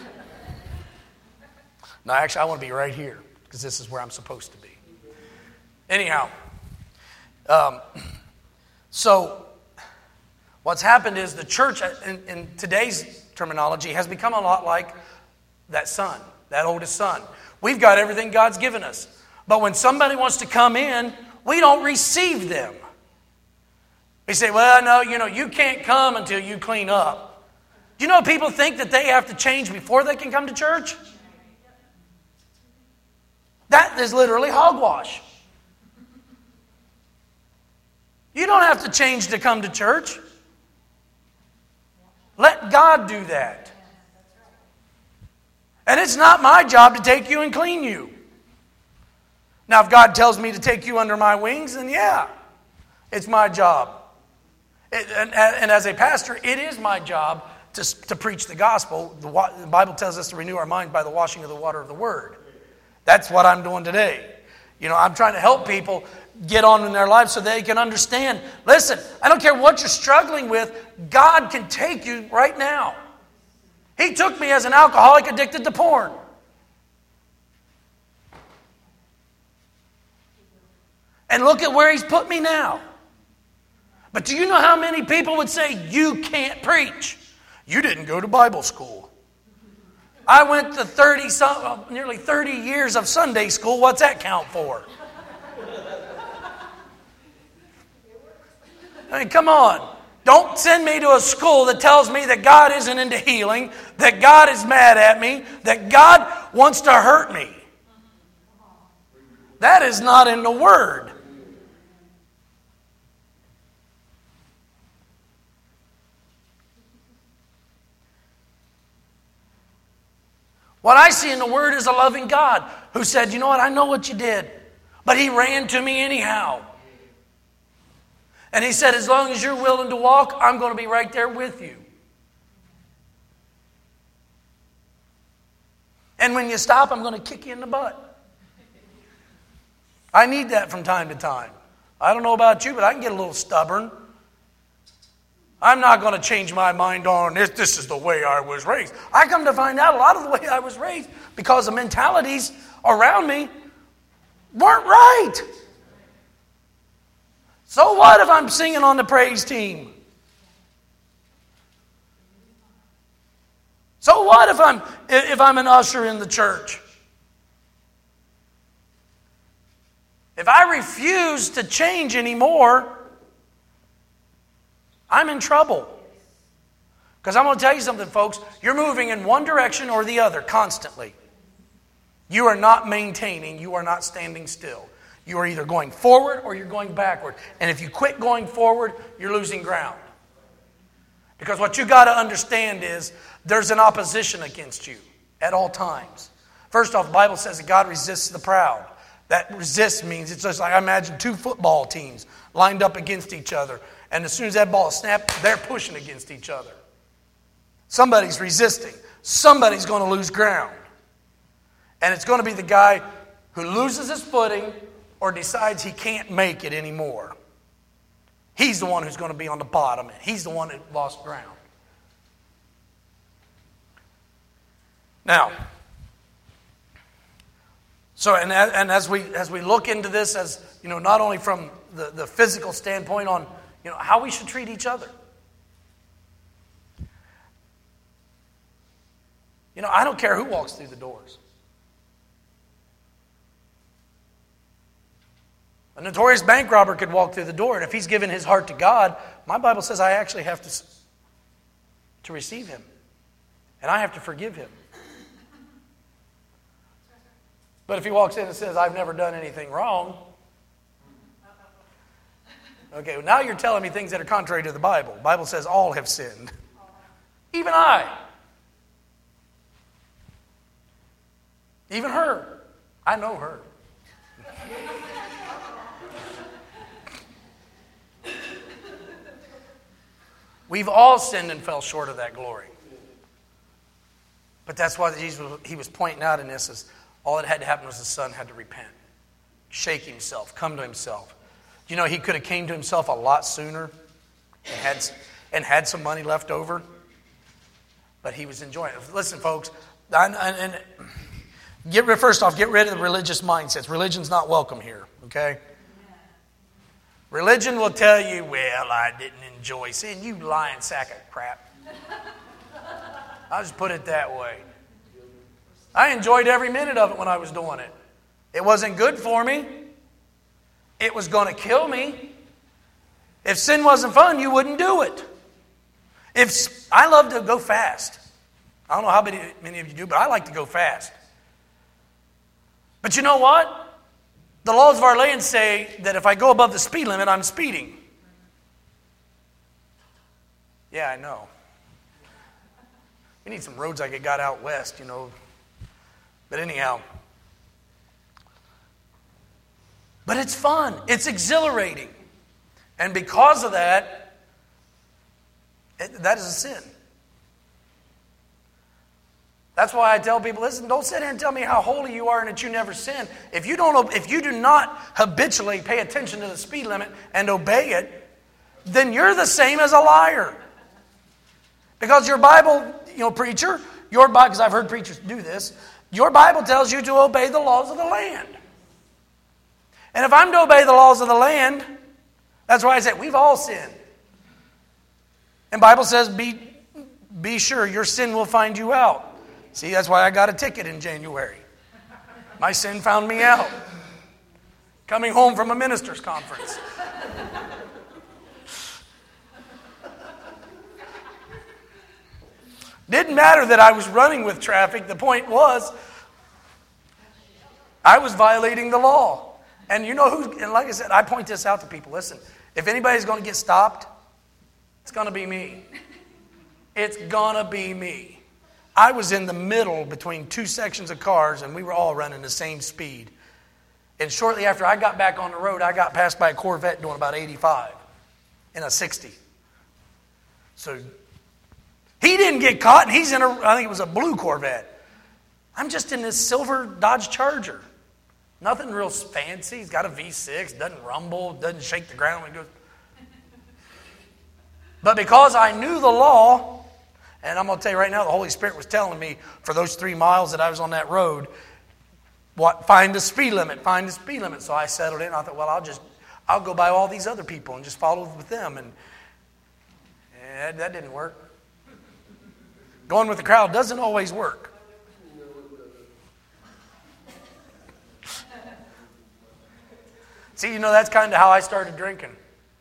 No, actually, I want to be right here, because this is where I'm supposed to be. Anyhow, um, so what's happened is the church, in, in today's terminology, has become a lot like that son, that oldest son. We've got everything God's given us. But when somebody wants to come in, we don't receive them. We say, well, no, you know, you can't come until you clean up. Do you know people think that they have to change before they can come to church? That is literally hogwash. You don't have to change to come to church. Let God do that. And it's not my job to take you and clean you. Now, if God tells me to take you under my wings, then yeah, it's my job. It, and, and as a pastor, it is my job to, to preach the gospel. The, the Bible tells us to renew our mind by the washing of the water of the Word. That's what I'm doing today. You know, I'm trying to help people get on in their lives so they can understand. Listen, I don't care what you're struggling with, God can take you right now. He took me as an alcoholic addicted to porn. And look at where He's put me now. But do you know how many people would say, you can't preach? You didn't go to Bible school. I went to thirty, nearly thirty years of Sunday school. What's that count for? I mean, come on. Don't send me to a school that tells me that God isn't into healing, that God is mad at me, that God wants to hurt me. That is not in the Word. What I see in the Word is a loving God who said, you know what, I know what you did, but He ran to me anyhow. And He said, as long as you're willing to walk, I'm going to be right there with you. And when you stop, I'm going to kick you in the butt. I need that from time to time. I don't know about you, but I can get a little stubborn. I'm not going to change my mind on this. This is the way I was raised. I come to find out a lot of the way I was raised because the mentalities around me weren't right. So what if I'm singing on the praise team? So what if I'm if I'm an usher in the church? If I refuse to change anymore, I'm in trouble. Because I'm going to tell you something, folks. You're moving in one direction or the other constantly. You are not maintaining. You are not standing still. You are either going forward or you're going backward. And if you quit going forward, you're losing ground. Because what you got to understand is there's an opposition against you at all times. First off, the Bible says that God resists the proud. That resist means it's just like I imagine two football teams lined up against each other. And as soon as that ball is snapped, they're pushing against each other. Somebody's resisting. Somebody's going to lose ground. And it's going to be the guy who loses his footing or decides he can't make it anymore. He's the one who's going to be on the bottom. He's the one that lost ground. Now, so and, and as we as we look into this, as you know, not only from the, the physical standpoint on you know how we should treat each other. You know, I don't care who walks through the doors. A notorious bank robber could walk through the door, and if he's given his heart to God, my Bible says I actually have to, to receive him. And I have to forgive him. But if he walks in and says, I've never done anything wrong, okay, well, now you're telling me things that are contrary to the Bible. The Bible says all have sinned. Even I. Even her. I know her. We've all sinned and fell short of that glory. But that's why Jesus, he was pointing out in this is all that had to happen was the son had to repent, shake himself, come to himself. You know, he could have came to himself a lot sooner and had, and had some money left over, but he was enjoying it. Listen, folks, and, and get rid, first off, get rid of the religious mindsets. Religion's not welcome here, okay? Religion will tell you, well, I didn't enjoy sin. You lying sack of crap. I'll just put it that way. I enjoyed every minute of it when I was doing it. It wasn't good for me. It was going to kill me. If sin wasn't fun, you wouldn't do it. If I love to go fast. I don't know how many, many of you do, but I like to go fast. But you know what? The laws of our land say that if I go above the speed limit, I'm speeding. Yeah, I know. We need some roads like it got out west, you know. But anyhow. But it's fun. It's exhilarating. And because of that, it, that is a sin. That's why I tell people, listen, don't sit here and tell me how holy you are and that you never sin. If you don't, if you do not habitually pay attention to the speed limit and obey it, then you're the same as a liar. Because your Bible, you know, preacher, your Bible, because I've heard preachers do this, your Bible tells you to obey the laws of the land. And if I'm to obey the laws of the land, that's why I said we've all sinned. And the Bible says, be, be sure your sin will find you out. See, that's why I got a ticket in January. My sin found me out. Coming home from a minister's conference. Didn't matter that I was running with traffic. The point was, I was violating the law. And you know who, and like I said, I point this out to people. Listen, if anybody's going to get stopped, it's going to be me. It's going to be me. I was in the middle between two sections of cars, and we were all running the same speed. And shortly after I got back on the road, I got passed by a Corvette doing about eighty-five in a sixty. So he didn't get caught, and he's in a, I think it was a blue Corvette. I'm just in this silver Dodge Charger. Nothing real fancy. He's got a V six, doesn't rumble, doesn't shake the ground when it goes. But because I knew the law, and I'm going to tell you right now, the Holy Spirit was telling me for those three miles that I was on that road, what, find the speed limit, find the speed limit. So I settled in. I thought, well, I'll just, I'll go by all these other people and just follow with them. And, and that didn't work. Going with the crowd doesn't always work. See, you know, that's kind of how I started drinking.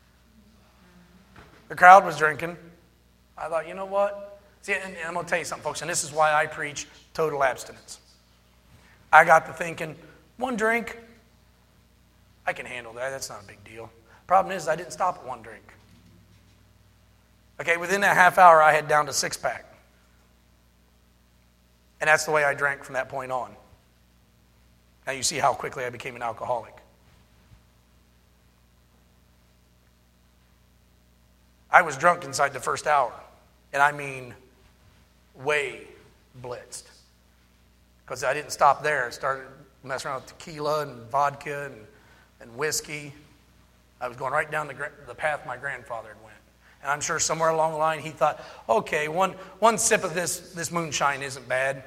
The crowd was drinking. I thought, you know what? See, and I'm going to tell you something, folks, and this is why I preach total abstinence. I got to thinking, one drink, I can handle that. That's not a big deal. Problem is, I didn't stop at one drink. Okay, within that half hour, I had down to six pack. And that's the way I drank from that point on. Now you see how quickly I became an alcoholic. I was drunk inside the first hour. And I mean, way blitzed. Because I didn't stop there. I started messing around with tequila and vodka and, and whiskey. I was going right down the, the path my grandfather had went. And I'm sure somewhere along the line he thought, okay, one, one sip of this, this moonshine isn't bad.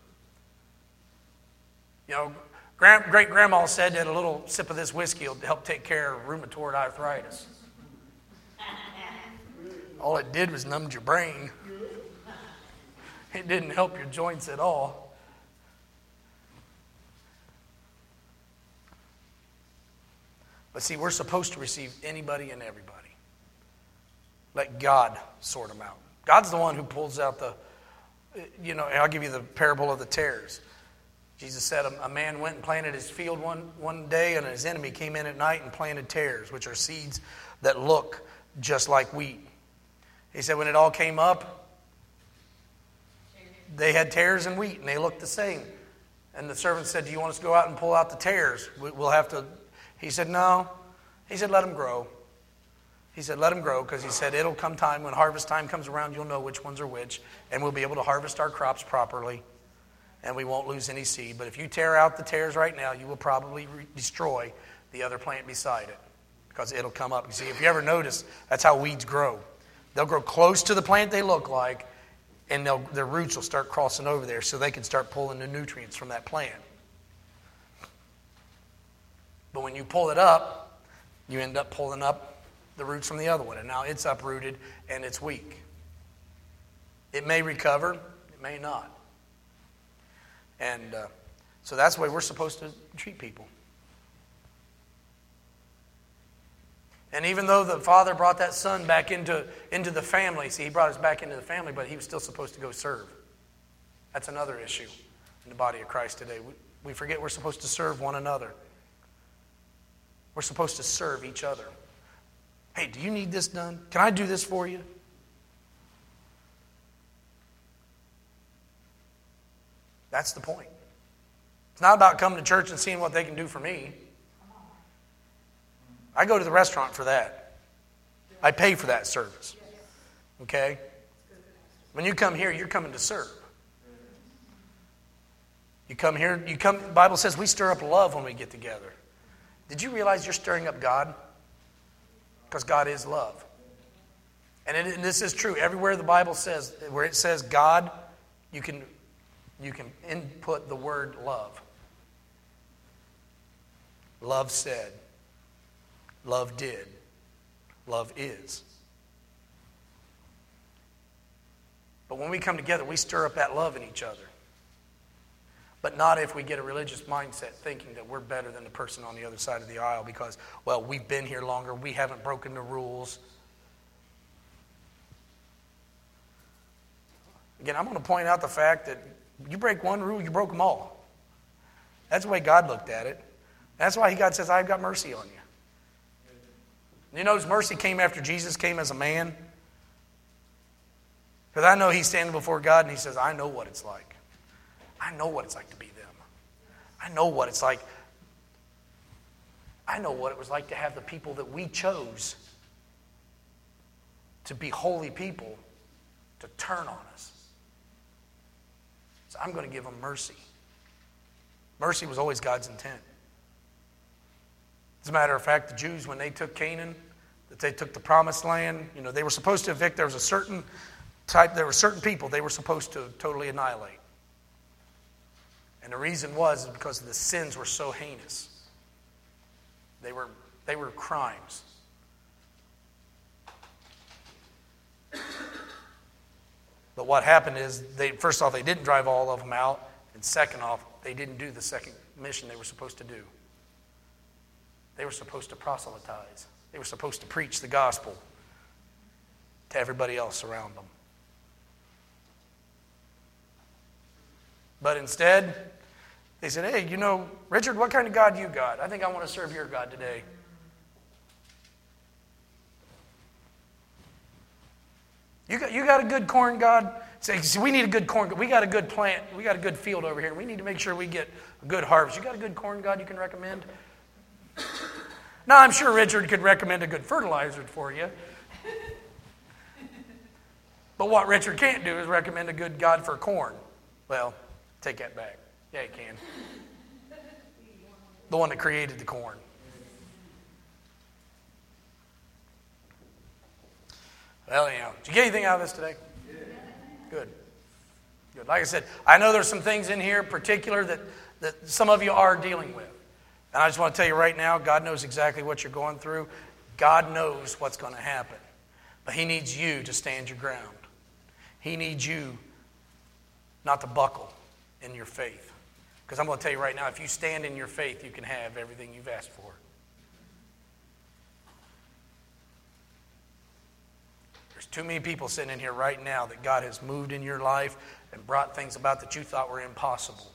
You know, grand, great-grandma said that a little sip of this whiskey will help take care of rheumatoid arthritis. All it did was numbed your brain. It didn't help your joints at all. But see, we're supposed to receive anybody and everybody. Let God sort them out. God's the one who pulls out the, you know, I'll give you the parable of the tares. Jesus said a, a man went and planted his field one, one day, and his enemy came in at night and planted tares, which are seeds that look just like wheat. He said when it all came up, they had tares and wheat, and they looked the same. And the servant said, do you want us to go out and pull out the tares? We'll have to... He said, no. He said, let them grow. He said, let them grow, because he said, it'll come time, when harvest time comes around, you'll know which ones are which, and we'll be able to harvest our crops properly, and we won't lose any seed. But if you tear out the tares right now, you will probably re- destroy the other plant beside it, because it'll come up. You see, if you ever notice, that's how weeds grow. They'll grow close to the plant they look like, and they'll, their roots will start crossing over there so they can start pulling the nutrients from that plant. But when you pull it up, you end up pulling up the roots from the other one. And now it's uprooted and it's weak. It may recover, it may not. And uh, so that's the way we're supposed to treat people. And even though the father brought that son back into, into the family, see, he brought us back into the family, but he was still supposed to go serve. That's another issue in the body of Christ today. We, we forget we're supposed to serve one another. We're supposed to serve each other. Hey, do you need this done? Can I do this for you? That's the point. It's not about coming to church and seeing what they can do for me. I go to the restaurant for that. I pay for that service. Okay? When you come here, you're coming to serve. You come here, you come, the Bible says we stir up love when we get together. Did you realize you're stirring up God? Because God is love. And, it, and this is true. Everywhere the Bible says, where it says God, you can, you can input the word love. Love said. Love did. Love is. But when we come together, we stir up that love in each other. But not if we get a religious mindset thinking that we're better than the person on the other side of the aisle because, well, we've been here longer, we haven't broken the rules. Again, I'm going to point out the fact that you break one rule, you broke them all. That's the way God looked at it. That's why God says, I've got mercy on you. You notice mercy came after Jesus came as a man? Because I know he's standing before God and he says, I know what it's like. I know what it's like to be them. I know what it's like. I know what it was like to have the people that we chose to be holy people to turn on us. So I'm going to give them mercy. Mercy was always God's intent. As a matter of fact, the Jews, when they took Canaan, that they took the promised land, you know, they were supposed to evict. There was a certain type, there were certain people they were supposed to totally annihilate. And the reason was because the sins were so heinous. They were, they were crimes. But what happened is, they first off, they didn't drive all of them out. And second off, they didn't do the second mission they were supposed to do. They were supposed to proselytize. They were supposed to preach the gospel to everybody else around them. But instead, they said, hey, you know, Richard, what kind of God you got? I think I want to serve your God today. You got, you got a good corn God? Say, see, we need a good corn God. We got a good plant. We got a good field over here. We need to make sure we get a good harvest. You got a good corn God you can recommend? Now, I'm sure Richard could recommend a good fertilizer for you. But what Richard can't do is recommend a good God for corn. Well, take that back. Yeah, he can. The one that created the corn. Well, anyhow, did you get anything out of this today? Good. Good. Like I said, I know there's some things in here particular that, that some of you are dealing with. And I just want to tell you right now, God knows exactly what you're going through. God knows what's going to happen. But He needs you to stand your ground. He needs you not to buckle in your faith. Because I'm going to tell you right now, if you stand in your faith, you can have everything you've asked for. There's too many people sitting in here right now that God has moved in your life and brought things about that you thought were impossible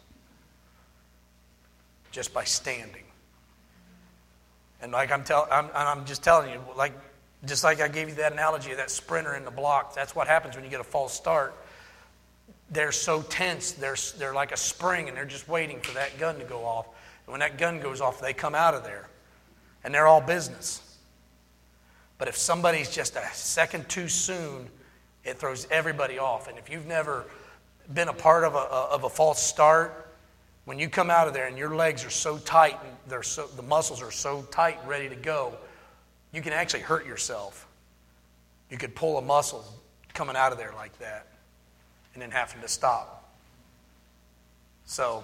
just by standing. And like I'm telling, I'm, I'm just telling you, like just like I gave you that analogy of that sprinter in the block, that's what happens when you get a false start. They're so tense, they're they're like a spring, and they're just waiting for that gun to go off. And when that gun goes off, they come out of there, and they're all business. But if somebody's just a second too soon, it throws everybody off. And if you've never been a part of a, of a false start, when you come out of there and your legs are so tight and they're so, the muscles are so tight, ready to go, you can actually hurt yourself. You could pull a muscle coming out of there like that and then having to stop. So,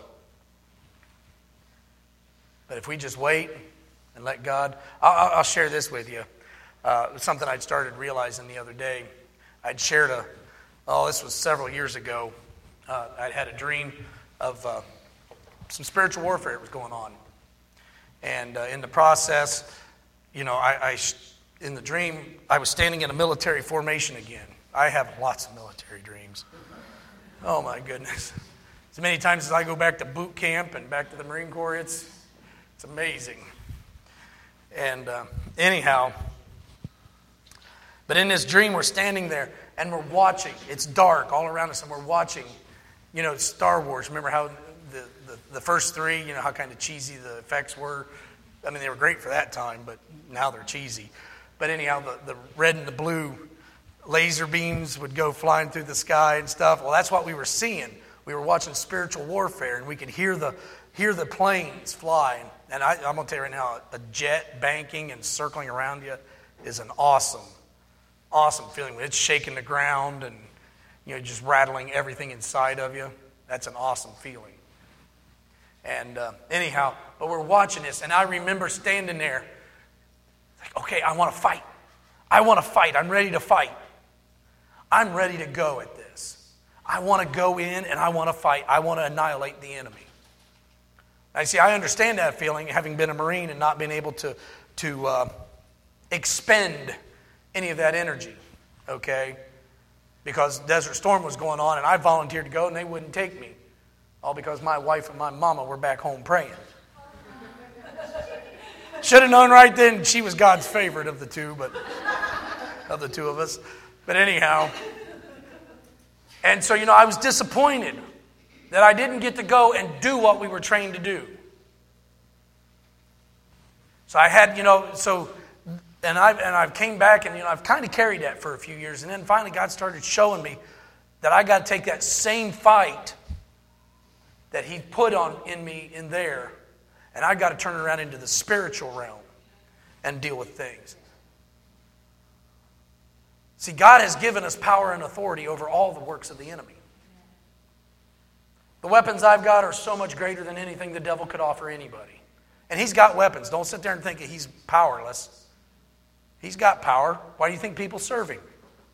but if we just wait and let God, I'll, I'll share this with you. Uh, something I'd started realizing the other day. I'd shared a, oh, this was several years ago. Uh, I'd had a dream of uh, some spiritual warfare that was going on. And uh, in the process, you know, I, I, in the dream, I was standing in a military formation again. I have lots of military dreams. Oh my goodness. As many times as I go back to boot camp and back to the Marine Corps, it's, it's amazing. And uh, anyhow, but in this dream, we're standing there and we're watching. It's dark all around us, and we're watching, you know, Star Wars. Remember how the, the, the first three, you know, how kind of cheesy the effects were? I mean, they were great for that time, but now they're cheesy. But anyhow, the, the red and the blue laser beams would go flying through the sky and stuff. Well, that's what we were seeing. We were watching spiritual warfare, and we could hear the hear the planes flying. And I, I'm going to tell you right now, a jet banking and circling around you is an awesome Awesome feeling. It's shaking the ground and, you know, just rattling everything inside of you. That's an awesome feeling. And uh, anyhow, but we're watching this, and I remember standing there, like, okay, I want to fight. I want to fight. I'm ready to fight. I'm ready to go at this. I want to go in and I want to fight. I want to annihilate the enemy. I see. I understand that feeling, having been a Marine and not being able to to uh, expend any of that energy, okay? Because Desert Storm was going on, and I volunteered to go, and they wouldn't take me. All because my wife and my mama were back home praying. Should have known right then she was God's favorite of the two, but of the two of us. But anyhow, and so, you know, I was disappointed that I didn't get to go and do what we were trained to do. So I had, you know, so... And I and I came back, and you know I've kind of carried that for a few years, and then finally God started showing me that I got to take that same fight that He put on in me in there, and I got to turn it around into the spiritual realm and deal with things. See, God has given us power and authority over all the works of the enemy. The weapons I've got are so much greater than anything the devil could offer anybody, and he's got weapons. Don't sit there and think that he's powerless. He's got power. Why do you think people serve him?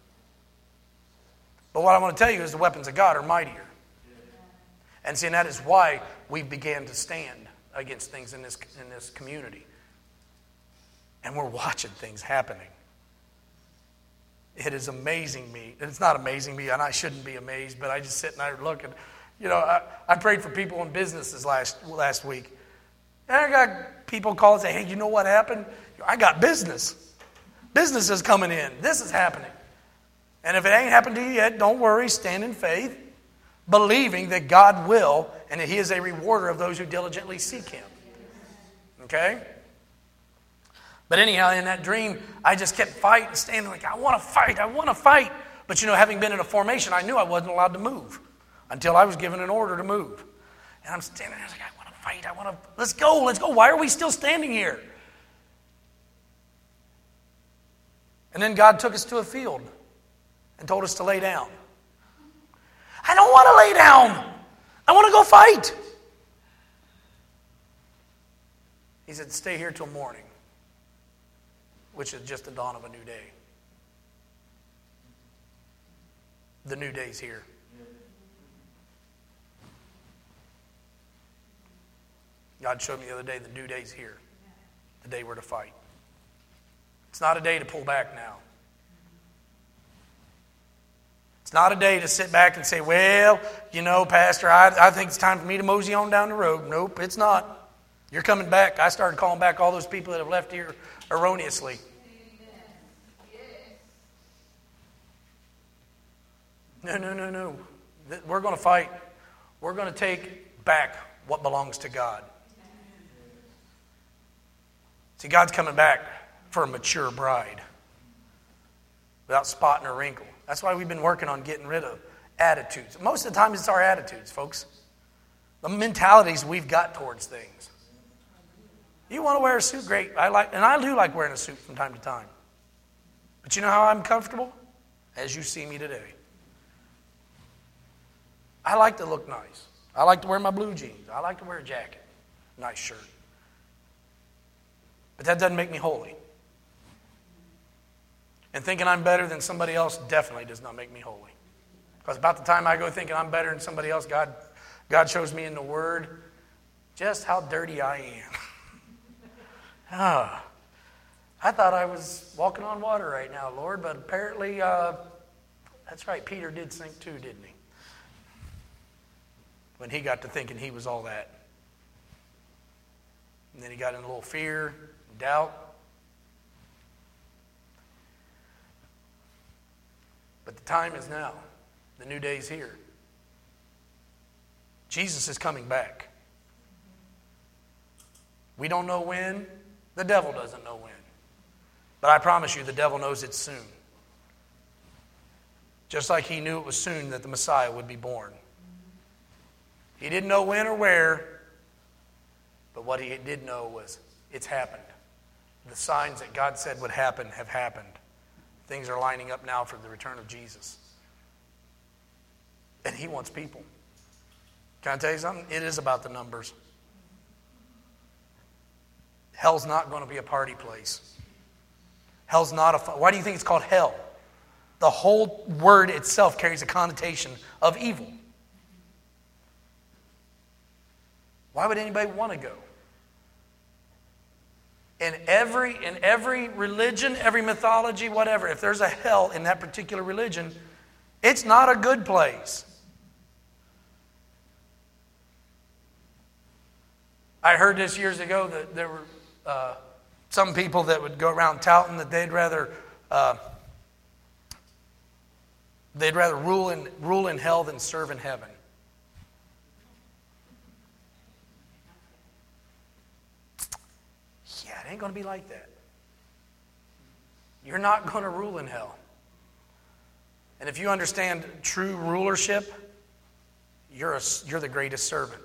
But what I want to tell you is the weapons of God are mightier. And see, and that is why we began to stand against things in this in this community. And we're watching things happening. It is amazing me. It's not amazing me, and I shouldn't be amazed, but I just sit and I look and, you know, I, I prayed for people in businesses last last week. And I got people call and say, hey, you know what happened? I got business. Business is coming in. This is happening. And if it ain't happened to you yet, don't worry. Stand in faith, believing that God will, and that He is a rewarder of those who diligently seek Him. Okay? But anyhow, in that dream, I just kept fighting, standing like, I want to fight, I want to fight. But you know, having been in a formation, I knew I wasn't allowed to move until I was given an order to move. And I'm standing there like, I want to fight, I want to, let's go, let's go. Why are we still standing here? And then God took us to a field and told us to lay down. I don't want to lay down. I want to go fight. He said, stay here till morning, which is just the dawn of a new day. The new day's here. God showed me the other day the new day's here. The day we're to fight. It's not a day to pull back now. It's not a day to sit back and say, well, you know, Pastor, I, I think it's time for me to mosey on down the road. Nope, it's not. You're coming back. I started calling back all those people that have left here erroneously. No, no, no, no. We're going to fight. We're going to take back what belongs to God. See, God's coming back for a mature bride without spot nor wrinkle. That's why we've been working on getting rid of attitudes. Most of the time, it's our attitudes, folks. The mentalities we've got towards things. You want to wear a suit? Great. I like, and I do like wearing a suit from time to time. But you know how I'm comfortable? As you see me today. I like to look nice. I like to wear my blue jeans. I like to wear a jacket. Nice shirt. But that doesn't make me holy. And thinking I'm better than somebody else definitely does not make me holy. Because about the time I go thinking I'm better than somebody else, God, God shows me in the Word just how dirty I am. ah, I thought I was walking on water right now, Lord, but apparently, uh, that's right, Peter did sink too, didn't he? When he got to thinking he was all that. And then he got in a little fear, doubt. But the time is now. The new day is here. Jesus is coming back. We don't know when. The devil doesn't know when. But I promise you, the devil knows it's soon. Just like he knew it was soon that the Messiah would be born. He didn't know when or where, but what he did know was it's happened. The signs that God said would happen have happened. Things are lining up now for the return of Jesus. And he wants people. Can I tell you something? It is about the numbers. Hell's not going to be a party place. Hell's not a... Why do you think it's called hell? The whole word itself carries a connotation of evil. Why would anybody want to go? In every, in every religion, every mythology, whatever, if there's a hell in that particular religion, it's not a good place. I heard this years ago that there were uh, some people that would go around touting that they'd rather uh, they'd rather rule in rule in hell than serve in heaven. It ain't going to be like that. You're not going to rule in hell. And if you understand true rulership, you're, a, you're the greatest servant.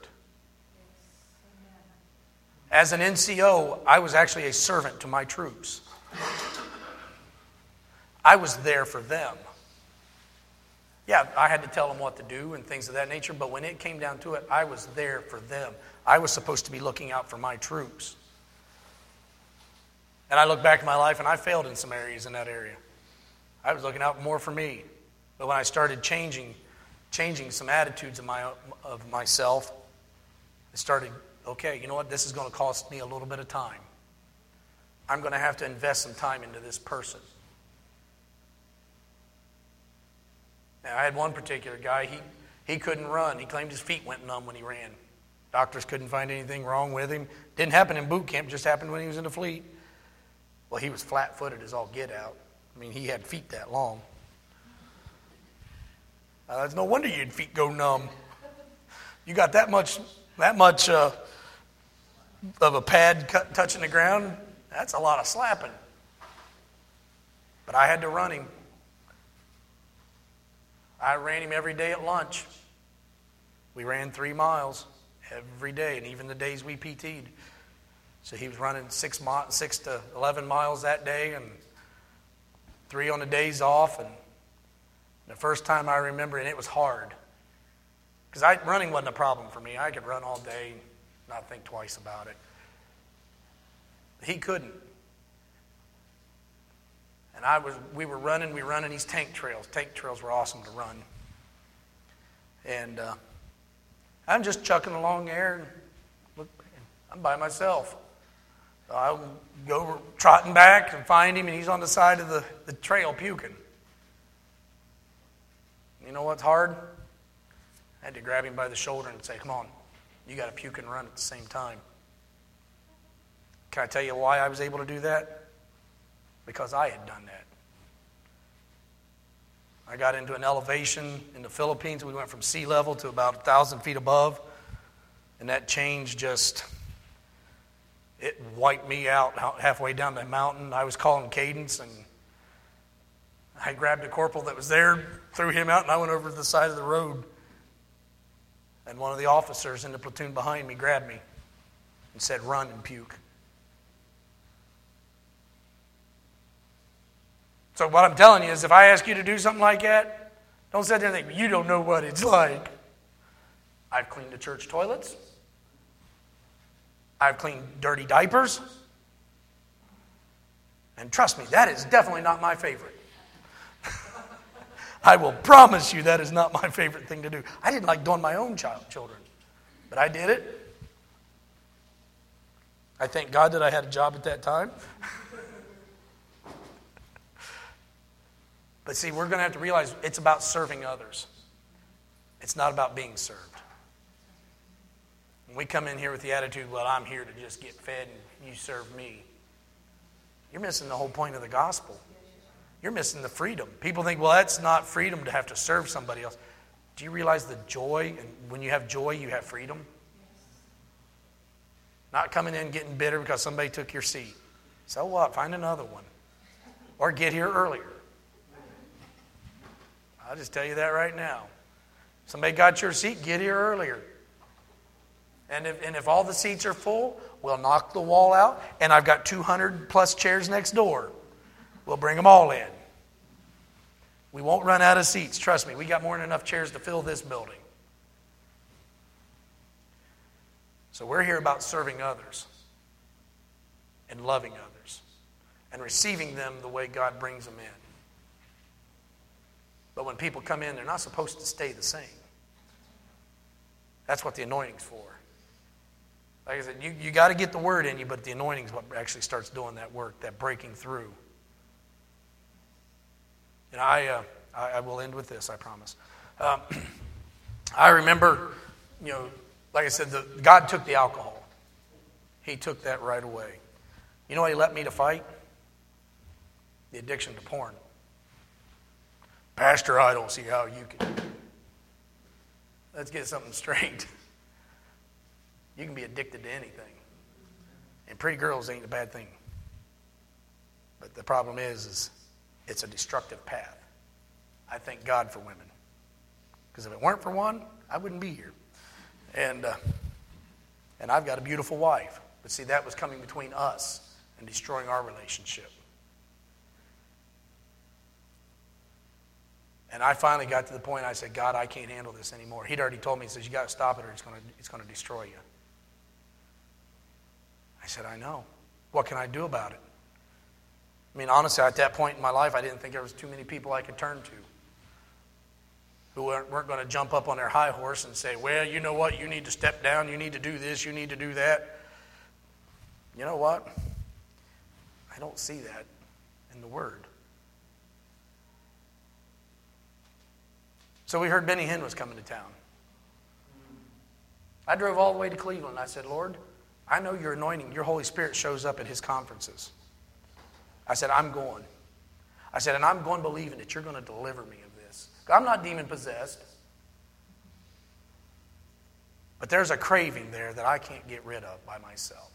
As an N C O, I was actually a servant to my troops. I was there for them. Yeah, I had to tell them what to do and things of that nature, but when it came down to it, I was there for them. I was supposed to be looking out for my troops. And I look back at my life, and I failed in some areas in that area. I was looking out more for me. But when I started changing, changing some attitudes of my of myself, I started, okay, you know what? This is going to cost me a little bit of time. I'm going to have to invest some time into this person. Now, I had one particular guy, he, he couldn't run. He claimed his feet went numb when he ran. Doctors couldn't find anything wrong with him. Didn't happen in boot camp, just happened when he was in the fleet. Well, he was flat-footed as all get out. I mean, he had feet that long. Uh, it's no wonder your feet go numb. You got that much, that much uh, of a pad cut, touching the ground. That's a lot of slapping. But I had to run him. I ran him every day at lunch. We ran three miles every day, and even the days we P T'd. So he was running six, mi- six to eleven miles that day and three on the days off. And the first time I remember, and it was hard. Because running wasn't a problem for me. I could run all day and not think twice about it. He couldn't. And I was, we were running, we were running these tank trails. Tank trails were awesome to run. And uh, I'm just chucking along there, and look, I'm by myself. So I go trotting back and find him, and he's on the side of the, the trail puking. You know what's hard? I had to grab him by the shoulder and say, come on, you got to puke and run at the same time. Can I tell you why I was able to do that? Because I had done that. I got into an elevation in the Philippines. We went from sea level to about a thousand feet above. And that change just, it wiped me out halfway down the mountain. I was calling cadence, and I grabbed a corporal that was there, threw him out, and I went over to the side of the road. And one of the officers in the platoon behind me grabbed me and said, run and puke. So what I'm telling you is, if I ask you to do something like that, don't sit there and think, you don't know what it's like. I've cleaned the church toilets. I've cleaned dirty diapers. And trust me, that is definitely not my favorite. I will promise you that is not my favorite thing to do. I didn't like doing my own child children, but I did it. I thank God that I had a job at that time. But see, we're going to have to realize it's about serving others. It's not about being served. When we come in here with the attitude, well, I'm here to just get fed and you serve me, you're missing the whole point of the gospel. You're missing the freedom. People think, well, that's not freedom to have to serve somebody else. Do you realize the joy? And when you have joy, you have freedom. Not coming in getting bitter because somebody took your seat. So what? Find another one. Or get here earlier. I'll just tell you that right now. Somebody got your seat, get here earlier. And if, and if all the seats are full, we'll knock the wall out. And I've got two hundred plus chairs next door. We'll bring them all in. We won't run out of seats. Trust me, we got more than enough chairs to fill this building. So we're here about serving others and loving others and receiving them the way God brings them in. But when people come in, they're not supposed to stay the same. That's what the anointing's for. Like I said, you, you got to get the word in you, but the anointing is what actually starts doing that work, that breaking through. And I, uh, I, I will end with this, I promise. Um, I remember, you know, like I said, the, God took the alcohol. He took that right away. You know what He let me to fight? The addiction to porn. Pastor, I don't see how you can. Let's get something straight. You can be addicted to anything. And pretty girls ain't a bad thing. But the problem is, is it's a destructive path. I thank God for women. Because if it weren't for one, I wouldn't be here. And, uh, and I've got a beautiful wife. But see, that was coming between us and destroying our relationship. And I finally got to the point I said, God, I can't handle this anymore. He'd already told me, he says, you got to stop it or it's going to, it's going to destroy you. I said, I know. What can I do about it? I mean, honestly, at that point in my life, I didn't think there was too many people I could turn to who weren't, weren't going to jump up on their high horse and say, well, you know what? You need to step down. You need to do this. You need to do that. You know what? I don't see that in the Word. So we heard Benny Hinn was coming to town. I drove all the way to Cleveland. I said, Lord, I know your anointing, your Holy Spirit shows up at his conferences. I said, I'm going. I said, and I'm going believing that you're going to deliver me of this. I'm not demon-possessed. But there's a craving there that I can't get rid of by myself.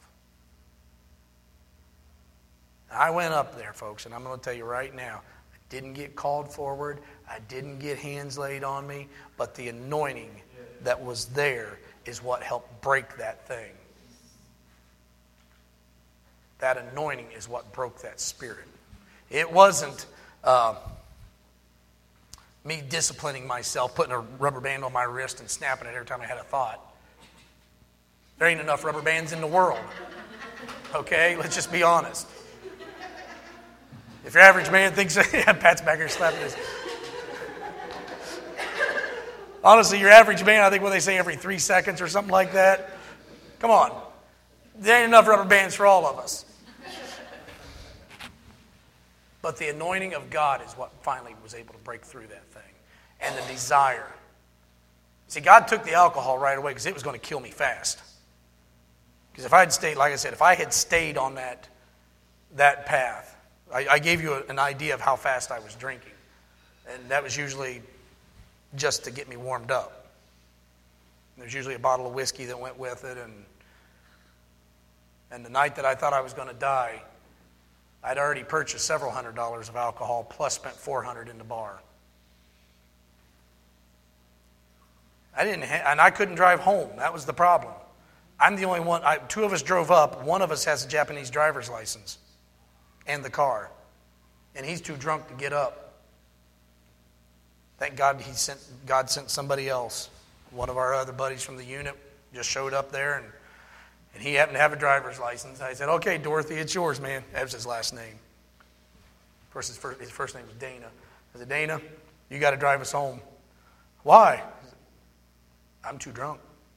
And I went up there, folks, and I'm going to tell you right now, I didn't get called forward. I didn't get hands laid on me. But the anointing that was there is what helped break that thing. That anointing is what broke that spirit. It wasn't uh, me disciplining myself, putting a rubber band on my wrist and snapping it every time I had a thought. There ain't enough rubber bands in the world. Okay? Let's just be honest. If your average man thinks, yeah, Pat's back here slapping his. Honestly, your average man, I think what they say every three seconds or something like that. Come on. There ain't enough rubber bands for all of us. But the anointing of God is what finally was able to break through that thing. and the desire. See, God took the alcohol right away because it was going to kill me fast. Because if I had stayed, like I said, if I had stayed on that, that path, I, I gave you a, an idea of how fast I was drinking. And that was usually just to get me warmed up. There's usually a bottle of whiskey that went with it. And, and the night that I thought I was going to die, I'd already purchased several hundred dollars of alcohol, plus spent four hundred dollars in the bar. I didn't, ha- and I couldn't drive home. That was the problem. I'm the only one. I, two of us drove up. One of us has a Japanese driver's license and the car, and he's too drunk to get up. Thank God he sent. God sent somebody else. One of our other buddies from the unit just showed up there, and, and he happened to have a driver's license. I said, "Okay, Dorothy, it's yours, man." That was his last name. Of course, his first, his first name was Dana. I said, "Dana, you got to drive us home." Why? I'm too drunk.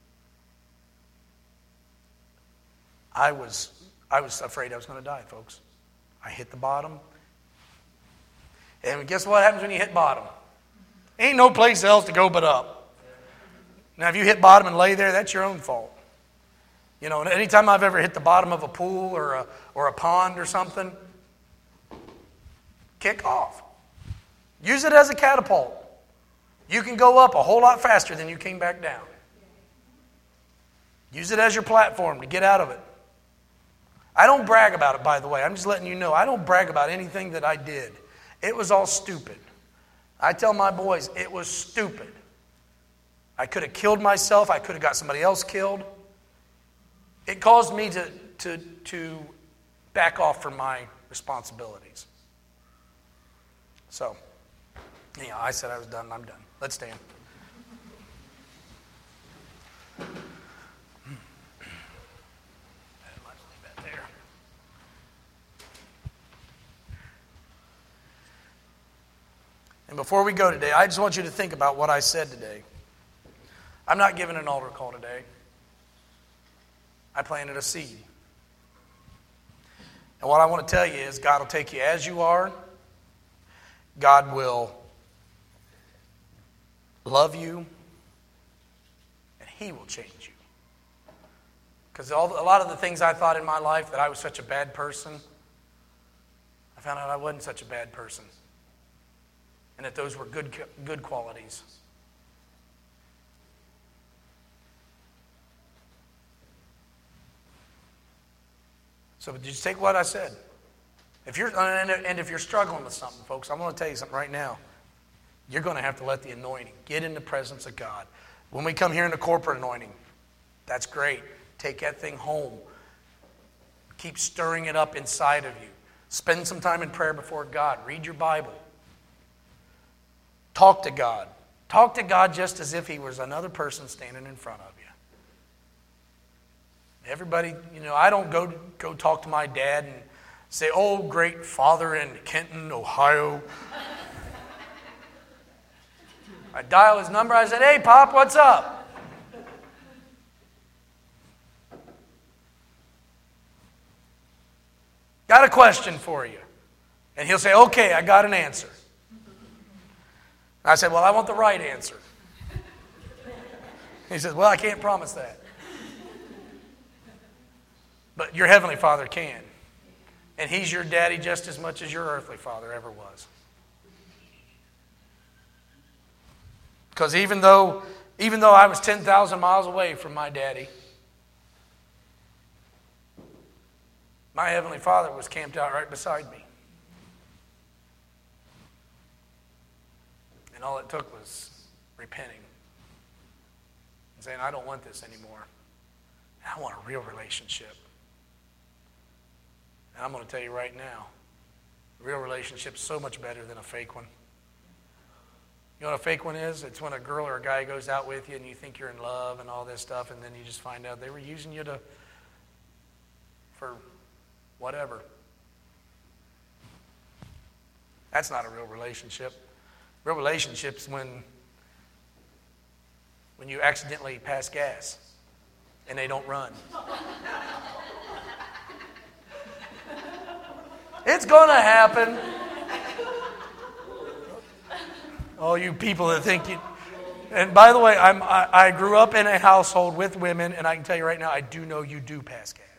I was I was afraid I was going to die, folks. I hit the bottom. And guess what happens when you hit bottom? Ain't no place else to go but up. Now, if you hit bottom and lay there, that's your own fault. You know, anytime I've ever hit the bottom of a pool or a, or a pond or something, kick off. Use it as a catapult. You can go up a whole lot faster than you came back down. Use it as your platform to get out of it. I don't brag about it, by the way. I'm just letting you know. I don't brag about anything that I did. It was all stupid. I tell my boys, it was stupid. I could have killed myself. I could have got somebody else killed. It caused me to, to, to back off from my responsibilities. So, yeah, I said I was done, and I'm done. Let's stand. And before we go today, I just want you to think about what I said today. I'm not giving an altar call today. I planted a seed. And what I want to tell you is God will take you as you are. God will love you. And He will change you. Because a lot of the things I thought in my life that I was such a bad person, I found out I wasn't such a bad person. And that those were good, good qualities. So just take what I said. If you're and if you're struggling with something, folks, I'm going to tell you something right now. You're going to have to let the anointing get in the presence of God. When we come here in the corporate anointing, that's great. Take that thing home. Keep stirring it up inside of you. Spend some time in prayer before God. Read your Bible. Talk to God. Talk to God just as if He was another person standing in front of you. Everybody, you know, I don't go go talk to my dad and say, "Oh, great Father in Kenton, Ohio." I dial his number. I said, "Hey, Pop, what's up?" Got a question for you. And he'll say, "Okay, I got an answer." I said, "Well, I want the right answer." He says, "Well, I can't promise that." But your Heavenly Father can. And He's your daddy just as much as your earthly father ever was. Because even though, even though I was ten thousand miles away from my daddy, my Heavenly Father was camped out right beside me. And all it took was repenting and saying, "I don't want this anymore. I want a real relationship." And I'm going to tell you right now, a real relationship is so much better than a fake one. You know what a fake one is? It's when a girl or a guy goes out with you and you think you're in love and all this stuff, and then you just find out they were using you to for whatever. That's not a real relationship. Real relationships when when you accidentally pass gas and they don't run. It's going to happen. All you people that think you... And by the way, I'm, I, I grew up in a household with women, and I can tell you right now, I do know you do pass gas.